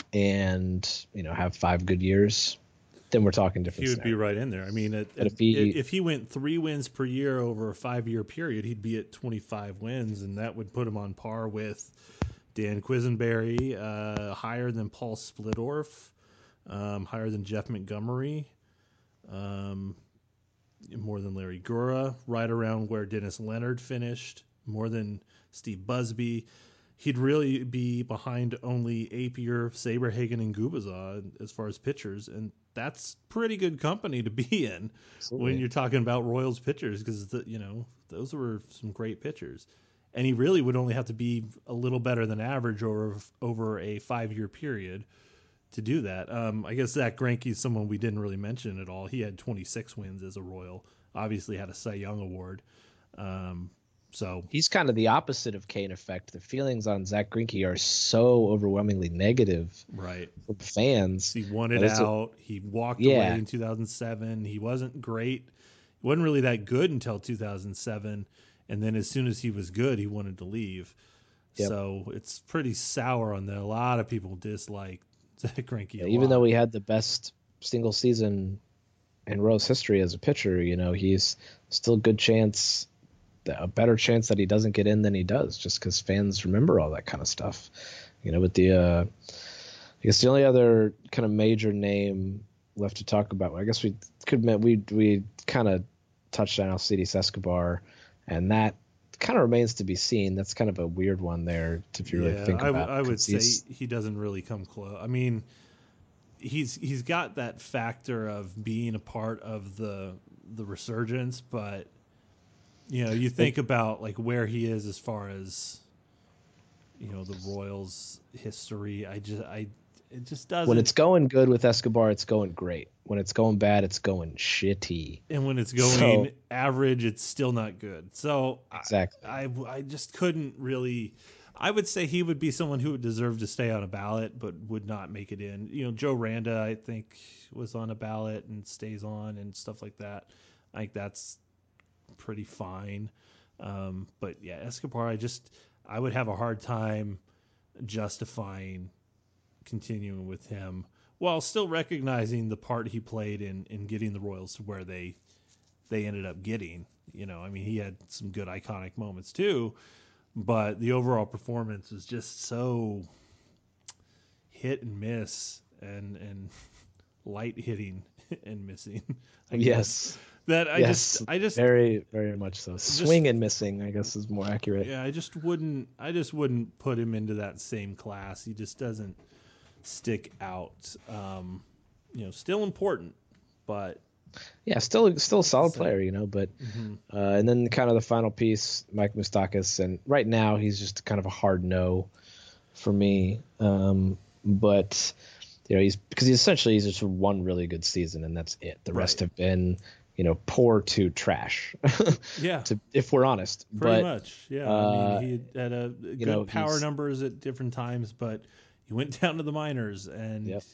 and, you know, have five good years, then we're talking different. He would scenario. be right in there. I mean, at, if, he, if he went three wins per year over a five-year period, he'd be at twenty-five wins, and that would put him on par with Dan Quisenberry, uh, higher than Paul Splittorff, um, higher than Jeff Montgomery, um, more than Larry Gura, right around where Dennis Leonard finished, more than Steve Busby. He'd really be behind only Apier, Saberhagen, and Gubazah as far as pitchers, and that's pretty good company to be in. Absolutely. When you're talking about Royals pitchers, because you know those were some great pitchers, and he really would only have to be a little better than average over over a five-year period to do that. Um, I guess Zach Greinke is someone we didn't really mention at all. He had twenty-six wins as a Royal, obviously had a Cy Young award. Um, So he's kind of the opposite of Cain effect. The feelings on Zach Greinke are so overwhelmingly negative, right? From fans, he wanted out. A, he walked yeah. away in two thousand seven. He wasn't great. He wasn't really that good until two thousand seven, and then as soon as he was good, he wanted to leave. Yep. So it's pretty sour on that. A lot of people dislike Zach Greinke. Yeah, even lot. though he had the best single season in Royals history as a pitcher. You know, he's still a good chance, a better chance that he doesn't get in than he does, just because fans remember all that kind of stuff. You know, but the uh, I guess the only other kind of major name left to talk about, I guess we could admit we we kind of touched on Alcides Escobar, and that kind of remains to be seen. That's kind of a weird one there, if you really yeah, think I, about it. I would say he doesn't really come close. I mean, he's he's got that factor of being a part of the the resurgence, but you know, you think about like where he is as far as, you know, the Royals' history. I just I it just doesn't. When it's going good with Escobar, it's going great. When it's going bad, it's going shitty. And when it's going so, average, it's still not good. So exactly, I, I I just couldn't really. I would say he would be someone who would deserve to stay on a ballot, but would not make it in. You know, Joe Randa, I think, was on a ballot and stays on and stuff like that. I think that's pretty fine. Um, but yeah, Escobar, I just I would have a hard time justifying continuing with him while still recognizing the part he played in, in getting the Royals to where they they ended up getting. You know, I mean, he had some good iconic moments too, but the overall performance was just so hit and miss and and light hitting and missing. I yes. Guess. That I yes, just I just very very much so. just, Swing and missing, I guess, is more accurate. Yeah, I just wouldn't I just wouldn't put him into that same class. He just doesn't stick out. Um, you know, still important, but yeah, still still a solid player, you know. But mm-hmm. uh, and then kind of the final piece, Mike Moustakas, and right now he's just kind of a hard no for me. Um, but you know, he's because he essentially he's just one really good season, and that's it. The right. rest have been, you know, poor to trash. yeah, to, if we're honest, pretty but, much. Yeah, uh, I mean, he had a good you know, power numbers at different times, but he went down to the minors, and yep.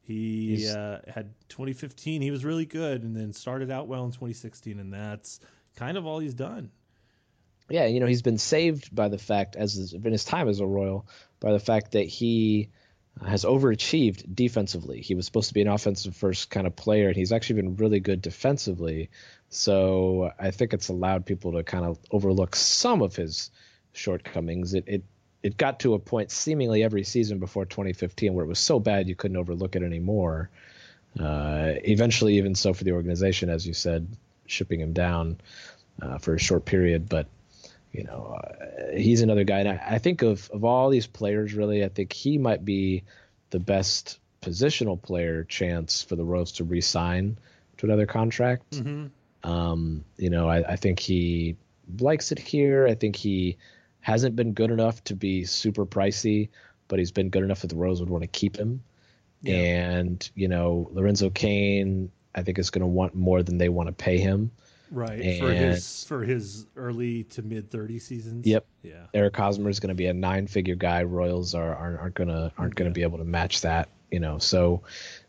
he uh, had twenty fifteen. He was really good, and then started out well in twenty sixteen, and that's kind of all he's done. Yeah, you know, he's been saved by the fact, as has been his time as a Royal, by the fact that he has overachieved defensively. He was supposed to be an offensive first kind of player, and he's actually been really good defensively. So I think it's allowed people to kind of overlook some of his shortcomings. It it it got to a point seemingly every season before twenty fifteen where it was so bad you couldn't overlook it anymore. Uh, eventually, even so for the organization, as you said, shipping him down uh, for a short period. But you know, uh, he's another guy. And I, I think of, of all these players, really, I think he might be the best positional player chance for the Royals to re-sign to another contract. Mm-hmm. Um, you know, I, I think he likes it here. I think he hasn't been good enough to be super pricey, but he's been good enough that the Royals would want to keep him. Yeah. And, you know, Lorenzo Cain, I think, is going to want more than they want to pay him. Right, and, for his for his early to mid thirty seasons. Yep. Yeah. Eric Hosmer is going to be a nine figure guy. Royals are aren't, aren't gonna aren't gonna be able to match that. You know, so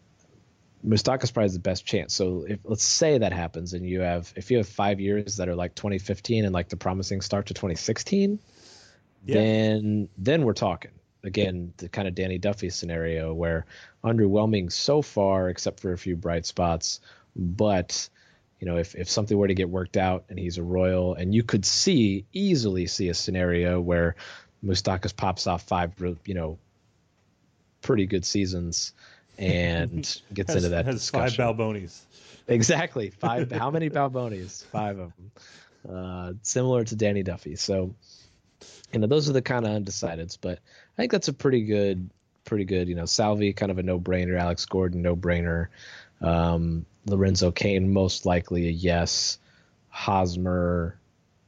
Moustakas probably has the best chance. So if let's say that happens, and you have if you have five years that are like twenty fifteen and like the promising start to twenty sixteen, yeah. then then we're talking again the kind of Danny Duffy scenario where underwhelming so far, except for a few bright spots, but. You know, if, if something were to get worked out and he's a Royal, and you could see easily see a scenario where Moustakas pops off five, you know, pretty good seasons and gets has, into that has discussion. Five Balbonis. Exactly. Five. How many Balbonis? Five of them. Uh, similar to Danny Duffy. So, you know, those are the kind of undecideds, but I think that's a pretty good, pretty good, you know, Salvi, kind of a no-brainer. Alex Gordon, no-brainer. Um, Lorenzo Cain, most likely a yes. Hosmer,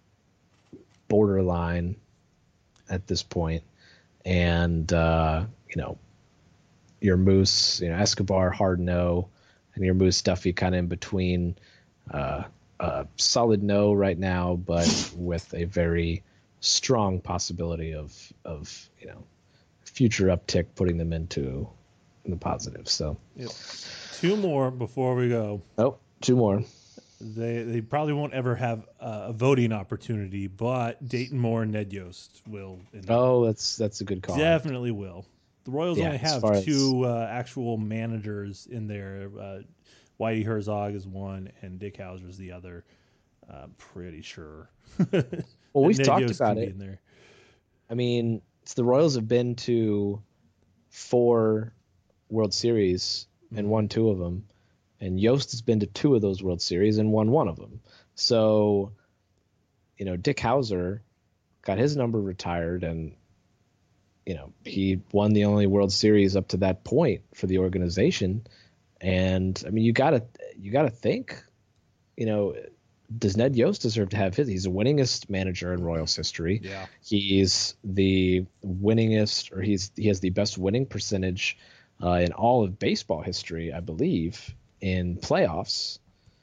borderline at this point. And, uh, you know, your Moose, you know, Escobar, hard no. And your Moose Duffy kind of in between. Uh, uh, solid no right now, but with a very strong possibility of, of you know, future uptick, putting them into in the positive. So, yep. Two more before we go. Oh, two more. They they probably won't ever have uh, a voting opportunity, but Dayton Moore and Ned Yost will. Oh, that's that's a good call. Definitely will. The Royals Yeah, only as have far as- two uh, actual managers in there. Uh, Whitey Herzog is one, and Dick Hauser is the other. I'm pretty sure. Well, we've Ned talked Yost about can be it. in there. I mean, it's the Royals have been to four World Series and won two of them, and Yost has been to two of those World Series and won one of them. So, you know, Dick Hauser got his number retired, and you know, he won the only World Series up to that point for the organization. And I mean, you gotta you gotta think, you know, does Ned Yost deserve to have his? He's the winningest manager in Royals history. Yeah. He's the winningest, or he's he has the best winning percentage uh, in all of baseball history, I believe, in playoffs.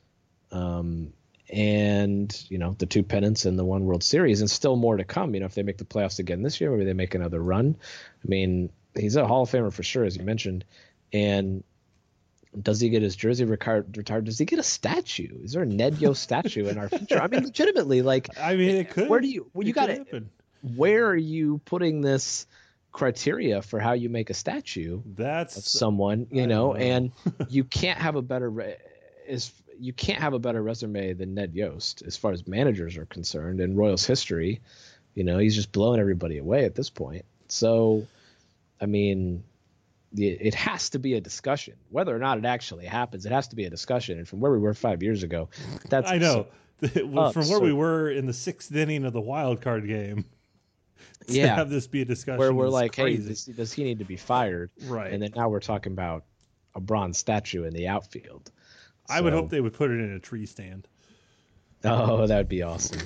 Um, and you know, the two pennants and the one World Series, and still more to come. You know, if they make the playoffs again this year, maybe they make another run. I mean, he's a Hall of Famer for sure, as you mentioned. And does he get his jersey retired? Retired? Does he get a statue? Is there a Ned Yost statue in our future? I mean, legitimately, like, I mean, it could. where do you? Well, you it got could to. happen. Where are you putting this criteria for how you make a statue That's of someone? You I know, don't know. and you can't have a better re- is you can't have a better resume than Ned Yost as far as managers are concerned in Royals history. You know, he's just blowing everybody away at this point. So, I mean, the, it has to be a discussion. Whether or not it actually happens, it has to be a discussion. And from where we were five years ago, that's I know. Oh, From where so- we were in the sixth inning of the wild card game, to Yeah. have this be a discussion where we're is like, hey, crazy. does, does he need to be fired? Right. And then now we're talking about a bronze statue in the outfield. I would So- hope they would put it in a tree stand. Oh, that would be awesome.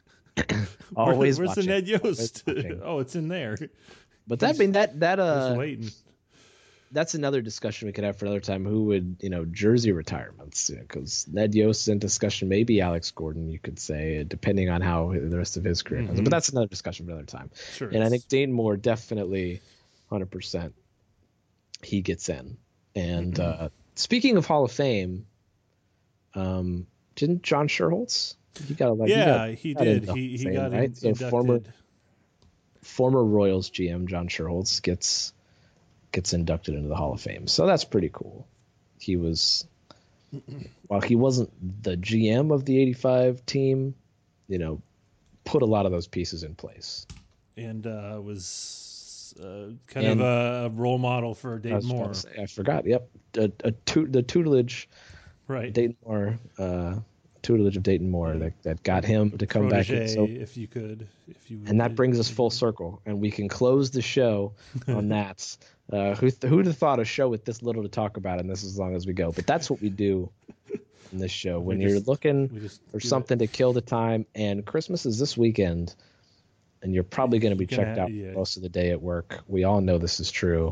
Always Where's the watching. Ned Always Yost? watching. Oh, it's in there. But that I mean that that uh Just waiting. that's another discussion we could have for another time. Who would, you know, jersey retirements? Because Ned Yost's in discussion, maybe Alex Gordon, you could say, depending on how the rest of his career goes. Mhm. But that's another discussion for another time. Sure. And I is. think Dane Moore definitely, one hundred percent, he gets in. And Mm-hmm. uh, speaking of Hall of Fame, um, didn't John Sherholtz? He got like yeah, he, he got did. into Hall He of he Fame, got right? in, So inducted. former former Royals G M John Sherholtz gets gets inducted into the Hall of Fame. So that's pretty cool. He was, while he wasn't the G M of the eighty-five team, you know, put a lot of those pieces in place. and uh, was uh, kind And- of a role model for I, Dayton was about Moore. to say, I forgot. Yep. A, a tu- the tutelage Right. Dayton Moore, uh, tutelage of Dayton Moore that, that got him to come back. Protege, In. So, if you could. If you and that would. brings us full circle, and we can close the show on that. Uh, who th- who'd have thought a show with this little to talk about and this as long as we go? But that's what we do in this show. When We you're just- looking we just for do something to kill the time, and Christmas is this weekend, and you're probably going to be You're gonna checked ha- out yeah. most of the day at work. We all know this is true.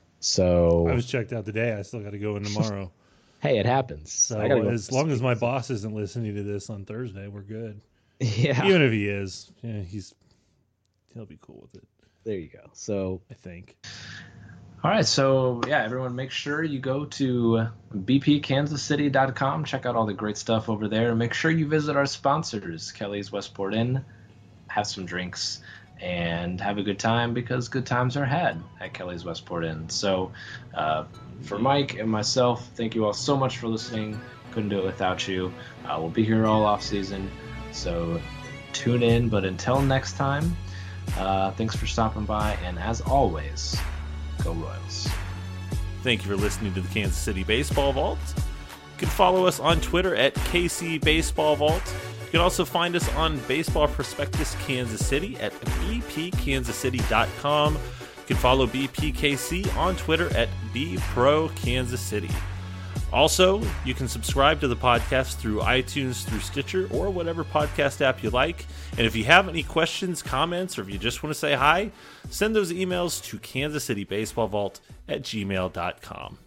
So I was checked out today. I still got to go in tomorrow. hey, it happens. So I gotta go as this long as week. my boss isn't listening to this on Thursday, we're good. yeah, Even if he is, yeah, he's he'll be cool with it. there you go. So I think. all right, so yeah, everyone, make sure you go to b p kansas city dot com. Check out all the great stuff over there. Make sure you visit our sponsors, Kelly's Westport Inn. Have some drinks and have a good time, because good times are had at Kelly's Westport Inn. So uh, for Mike and myself, thank you all so much for listening. Couldn't do it without you. Uh, we'll be here all off season, so tune in. But until next time, uh, thanks for stopping by, and as always, go Royals. Thank you for listening to the Kansas City Baseball Vault. You can follow us on Twitter at K C Baseball Vault. You can also find us on Baseball Prospectus Kansas City at b p kansas city dot com. You can follow B P K C on Twitter at b pro kansas city. Also, you can subscribe to the podcast through iTunes, through Stitcher, or whatever podcast app you like. And if you have any questions, comments, or if you just want to say hi, send those emails to kansas city baseball vault at gmail dot com.